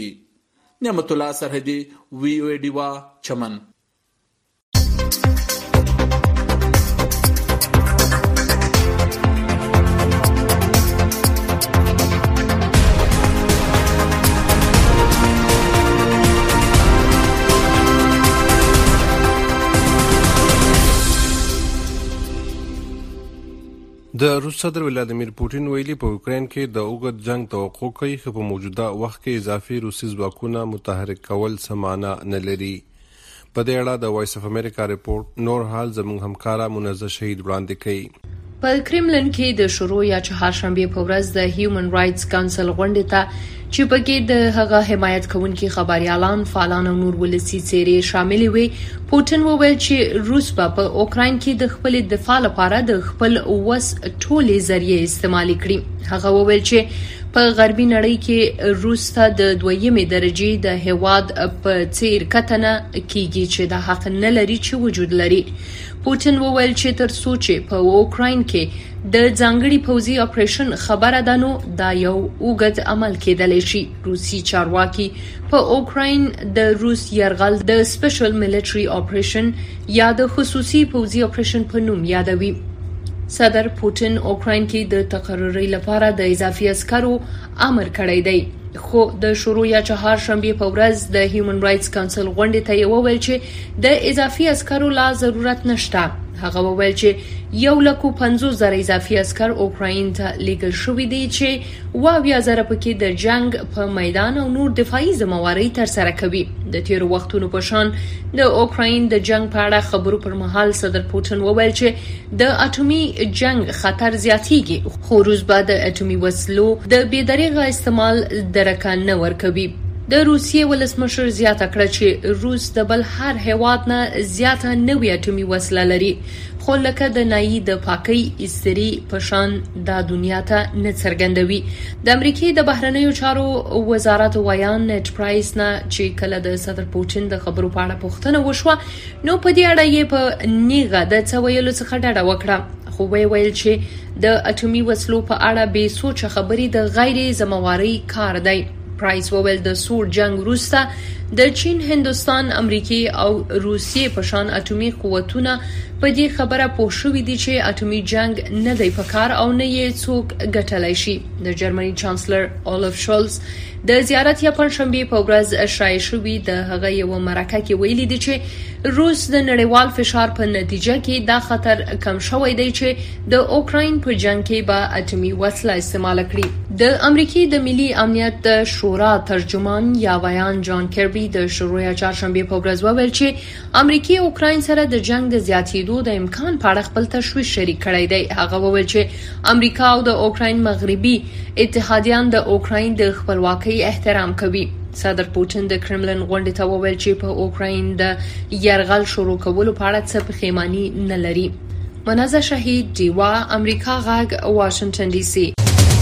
نعمت الله سرحدي، وی او ډي وا، چمن. د روس صدر ولادیمیر پوتین ویلي په اوکراین کې د اوږد جنگ توقع کوي خو په موجوده وخت کې اضافي روسي ځواکونه متحرک کول سمانه نه لري. په دې اړه د وایس اف امریکا ریپورت نور حال زموږ همکارا منزه شهید وړاندې کوي. په کرملن کې د شروع یا چهارشنبه په ورځ د هیومن رائټس کونسل غونډې ته چې پکې د هغه حمایت کوونکي خبريالان، فعالان او نور ولسي څېرې شامل وي، پوتین وویل چې روس په اوکراین کې د خپل دفاع لپاره د خپل وس ټولې ذریعہ استعمال کړي. هغه وویل چې په غربي نړۍ کې روس ته د دویمې درجې د هواد په څیر کتنه کیږي چې د حق نه لري چې وجود لري. پوتین وویل چې تر څو چې په اوکراین کې د ځانګړي پوځي اپریشن خبره ده نو دا یو اوږد عمل کېدلی شي. روسي چارواکي په اوکراین د روس یرغل د سپیشل ملټري اپریشن یا د خصوصي پوځي اپریشن په نوم یادوي. صدر پوتین اوکراین کې د تقرری لپاره د اضافي عسکرو امر کړی دی. خو د شروع یا چهارشنبه په ورځ د هیومن رائټس کونسل غونډې ته یې وویل چې د اضافي عسکرو لا ضرورت نشته. هغه وویل چې یو لکو پنځوس زره اضافي عسكر اوکراین ته لیږل شوي دي چې واویا زره پکې د جنگ په میدان او نور دفاعي ذمہواری تر سره کوي. د تیر وختونو په شان د اوکراین د جنگ په اړه خبرو پر مهال صدر پوتین وویل چې د اټومي جنگ خطر زیاتیږي، خو روس به د اټومي وسلو د بې دریغه استعمال درکه نه ورکوي. د روسیې ولسمشر زیاته کړه چې روس د بل هر هیواد نه زیاته نوې اټومي وسله لري، خو لکه د نایي د پاکۍ استری پشان د دنیا ته نه څرګندوي. د امریکای د بهرنیو چارو وزارت ویان نت پرایس نه چې کله د صدر پوتین د خبرو په اړه پوښتنه وشوه، نو په دې اړه یې په نیغه د څه ویلو څخه ډډه وکړه، خو وی ویل چې د اټومي وسلو په اړه بې سوچه خبرې د غیر ذمہواری کار دی. پرایس وویل د سوړ جنگ وروسته د چین، هندوستان، امریکای او روسیې په شان اټومي قوتونه په دې خبره پوه شوي دي چې اټومي جنگ نه دی په کار او نه یې څوک ګټلای شي. د جرمني چانسلر اولف شولز د زیارت یا پنځشنبه په ورځ شایع شوی د هغه یو مرکه کې ویلي دي چې روس د نړیوال فشار په نتیجه کې دا خطر کم شوی دی چې د اوکراین په جنگ کې به اټومي وسله استعمال کړي. د امریکای د ملي امنیت د شورا ترجمان یا ویان جان کربي د شروع یا چهارشنبه په ورځ وویل چې امریکای اوکراین سره د جنگ د زیاتېدو د امکان په اړه خپل تشویش شریک کړی دی. هغه وویل چې امریکا او د اوکراین مغربي اتحادیان د اوکراین د خپلواکۍ احترام کوي. صدر پوتین د کرملن غونډې ته وویل چې په اوکراین د یرغل شروع کولو په اړه څه پښیماني نه لري. منازه شهید، دیوا، امریکا غږ، واشنگټن ډي سي.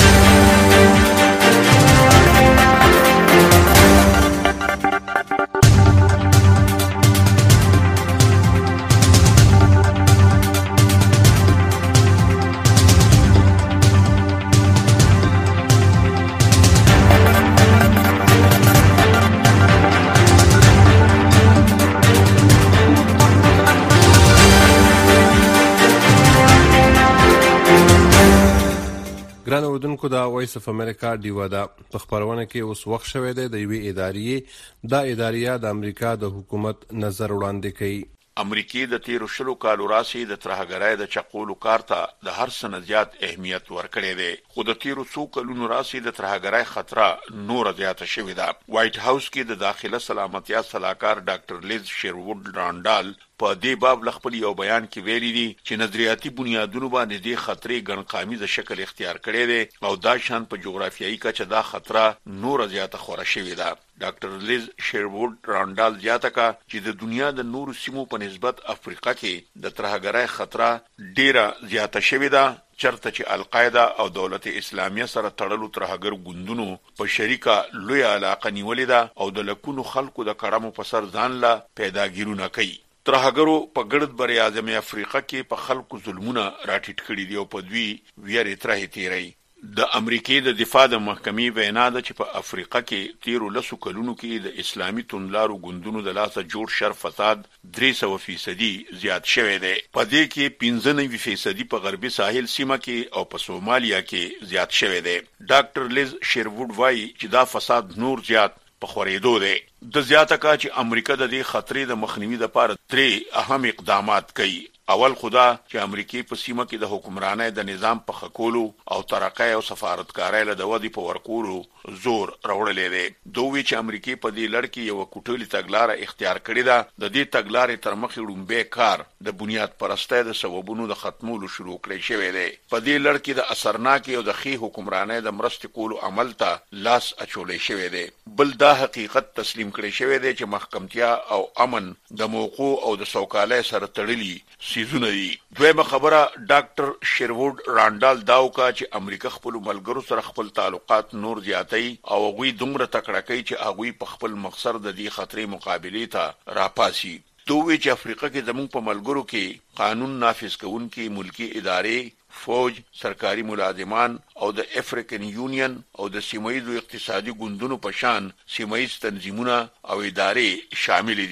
ګران اوردونکو، دا وایس اف امریکا ډیوا ده. په خبرونه کې اوس وخت شوی دی د یوې ادارې دا ادارې د امریکا د حکومت نظر وړاندې کوي. امریکای د تیرو شلو کالو راسي د ترهګرۍ د چقولو کار ته د هر څه زیات اهمیت ورکړی دی، خو د تیرو څو کلونو راسي د ترهګرۍ خطر نور زیاته شوې ده. وایټ هاوس کې د داخله سلامتیا صلاحکار ډاکټر لیز شیروډ رانډال په دې باب لخپل یو بیان کې ویلي دي چې نظریاتي بنیادونو باندې د خطرې ګڼقامیزه شکل اختیار کړی دی او دا شان په جغرافیایي کچه دا خطر نور زیاته خوره شوې ده. ډاکټر لیز شیروډ رانډال زیاته کا چې د دنیا د نورو سیمو په نسبت افریقا کې د ترهګرۍ خطر ډیره زیاته شوې ده، چرته چې القاعده او دولت اسلامیه سره تړلو ترهګر ګوندونو په شریکه لوی علاقه نیولې ده او د لکونو خلکو د کړمو په سر ځان لا پیداګیرونه کوي. ترهګرو په ګړد بر اعظم افریقا کې په خلکو ظلمونه راټیټ کړي دي او په دوی ویری ترې تیری. د امریکای د دفاع د محکمې وینا ده چې په افریقا کې تیرو لسو کلونو کې د اسلامي توندلارو ګوندونو د لاسه جوړ شر فساد درې سوه فیصدي زیات شوی دی. په دې کې پنځه نوي فیصدي په غربي ساحل سیمه کې او په سومالیا کې زیات شوی دی. ډاکټر لیز شیروډ وایي چې دا فساد نور زیات په خورېدو دی. د زیاته کا چې امریکا د دې خطرې د مخنیوي لپاره درې اهم اقدامات کوي. اول خدا چې امریکای په سیمه کې د حکمرانۍ د نظام په خکولو او ترقۍ او سفارتکارۍ له د ودی په ورکولو زور راوړلې دی. دوی چې امریکای په دې لړ کې یو کوټلي تګلارې اختیار کړې ده. د دې تګلارې تر مخې لومبه کار د بنیاد پرسته د سببونو د ختمولو شروع کړی شوی دی. په دې لړ کې د اثرناک او د ښې حکمرانۍ د مرستې کولو عمل ته لاس اچولې شوی دی. بل دا حقیقت تسلیم کړی شوی دی چې محکمتیا او امن د موقع او د سوکالۍ سره تړلي سیزونه دي. دویمه خبره ډاکټر شیروډ رانډال داو کا چې امریکا خپل ملګرو سره خپل تعلقات نور زیاتای او غوي دومره تکړه کوي چې هغه په خپل مقصد د دې خطرې مقابله ته راپاسي. دوی چې افریقا کې زموږ په ملګرو کې قانون نافذ کوونکي ملکی ادارې، فوج، سرکاري ملازمان او د افریقن یونین او د سیمایي اقتصادي ګوندونو په شان سیمایي تنظیمونه او ادارې شامل دي.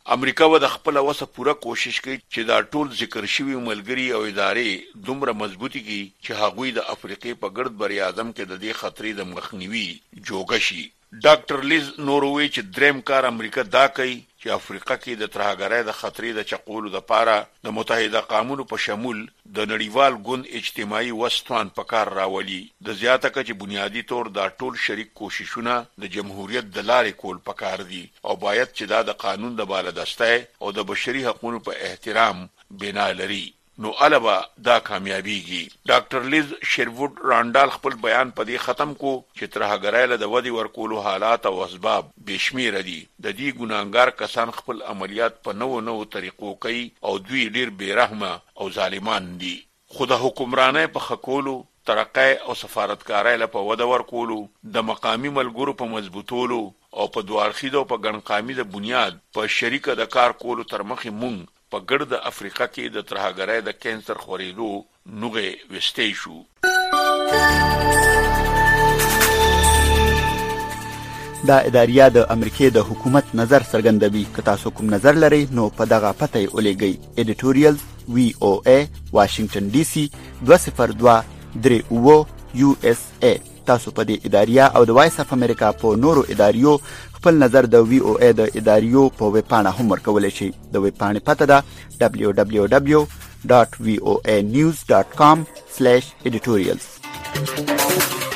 امریکا و د خپل وسه پوره کوشش کوي چې دا ټول ذکر شوی ملګری او ادارې دومره مضبوطی کی چې هغوی د افریقې په ګرد بر اعظم کې د دې خطرې د مخنیوي جوګه شي. ډاکټر لیز نوروي چې دریم کار امریکا دا کوي چې افریقا کې د ترهګرۍ د خطرې د چقولو د پاره د متحده قومونو په شمول د نړیوال ګوند اجتماعي وسطوان په کار راولي. د زیاته کچ بنیادی طور دا ټول شریک کوششونه د جمهوریت د لارې کول پکار دي او باید چې دا د قانون د بالادسته او د بشري حقوقو په احترام بنا لري. نو البا دا کامیابیږي. ډاکټر لیز شیروود رانډال خپل بیان په دې ختم کو چې ترهګرۍ له د ودی ورکولو حالات او اسباب بشمیر دي. د دې ګناګار کسان خپل عملیات په نوو نوو طریقو کوي او دوی ډیر بیرحمه او ظالمان دي. خو د حکمرانۍ په خکولو ترقی او سفارتکارۍ لپاره وده ورکولو د مقامی ملګرو په مضبوطولو او په دوارخیدو په ګڼقامي د بنیاد په شریکه د کار کولو تر مخې مونږ په ګرد افریقا کې د ترهګرۍ د کینسر خورېدو نوغه وستې شو. دا اداریه د امریکای د حکومت نظر څرګندوي. که تاسو کوم نظر لرئ نو په دغه پته یې ولېږئ. ایډیټوریال وی او ای واشنگټن ډي سي دوه صفر دوه درې اووه یو اس ای. تاسو په دې اداریه او د وایس اف امریکا په نورو اداریو خپل نظر د وی او ای د اداریو په ویب پاڼه هم ورکولی شئ. د ویب پاڼې پته ده دبلیو دبلیو دبلیو ډاټ وی او ای نیوز ډاټ کام سلیش ایډیټوریالز.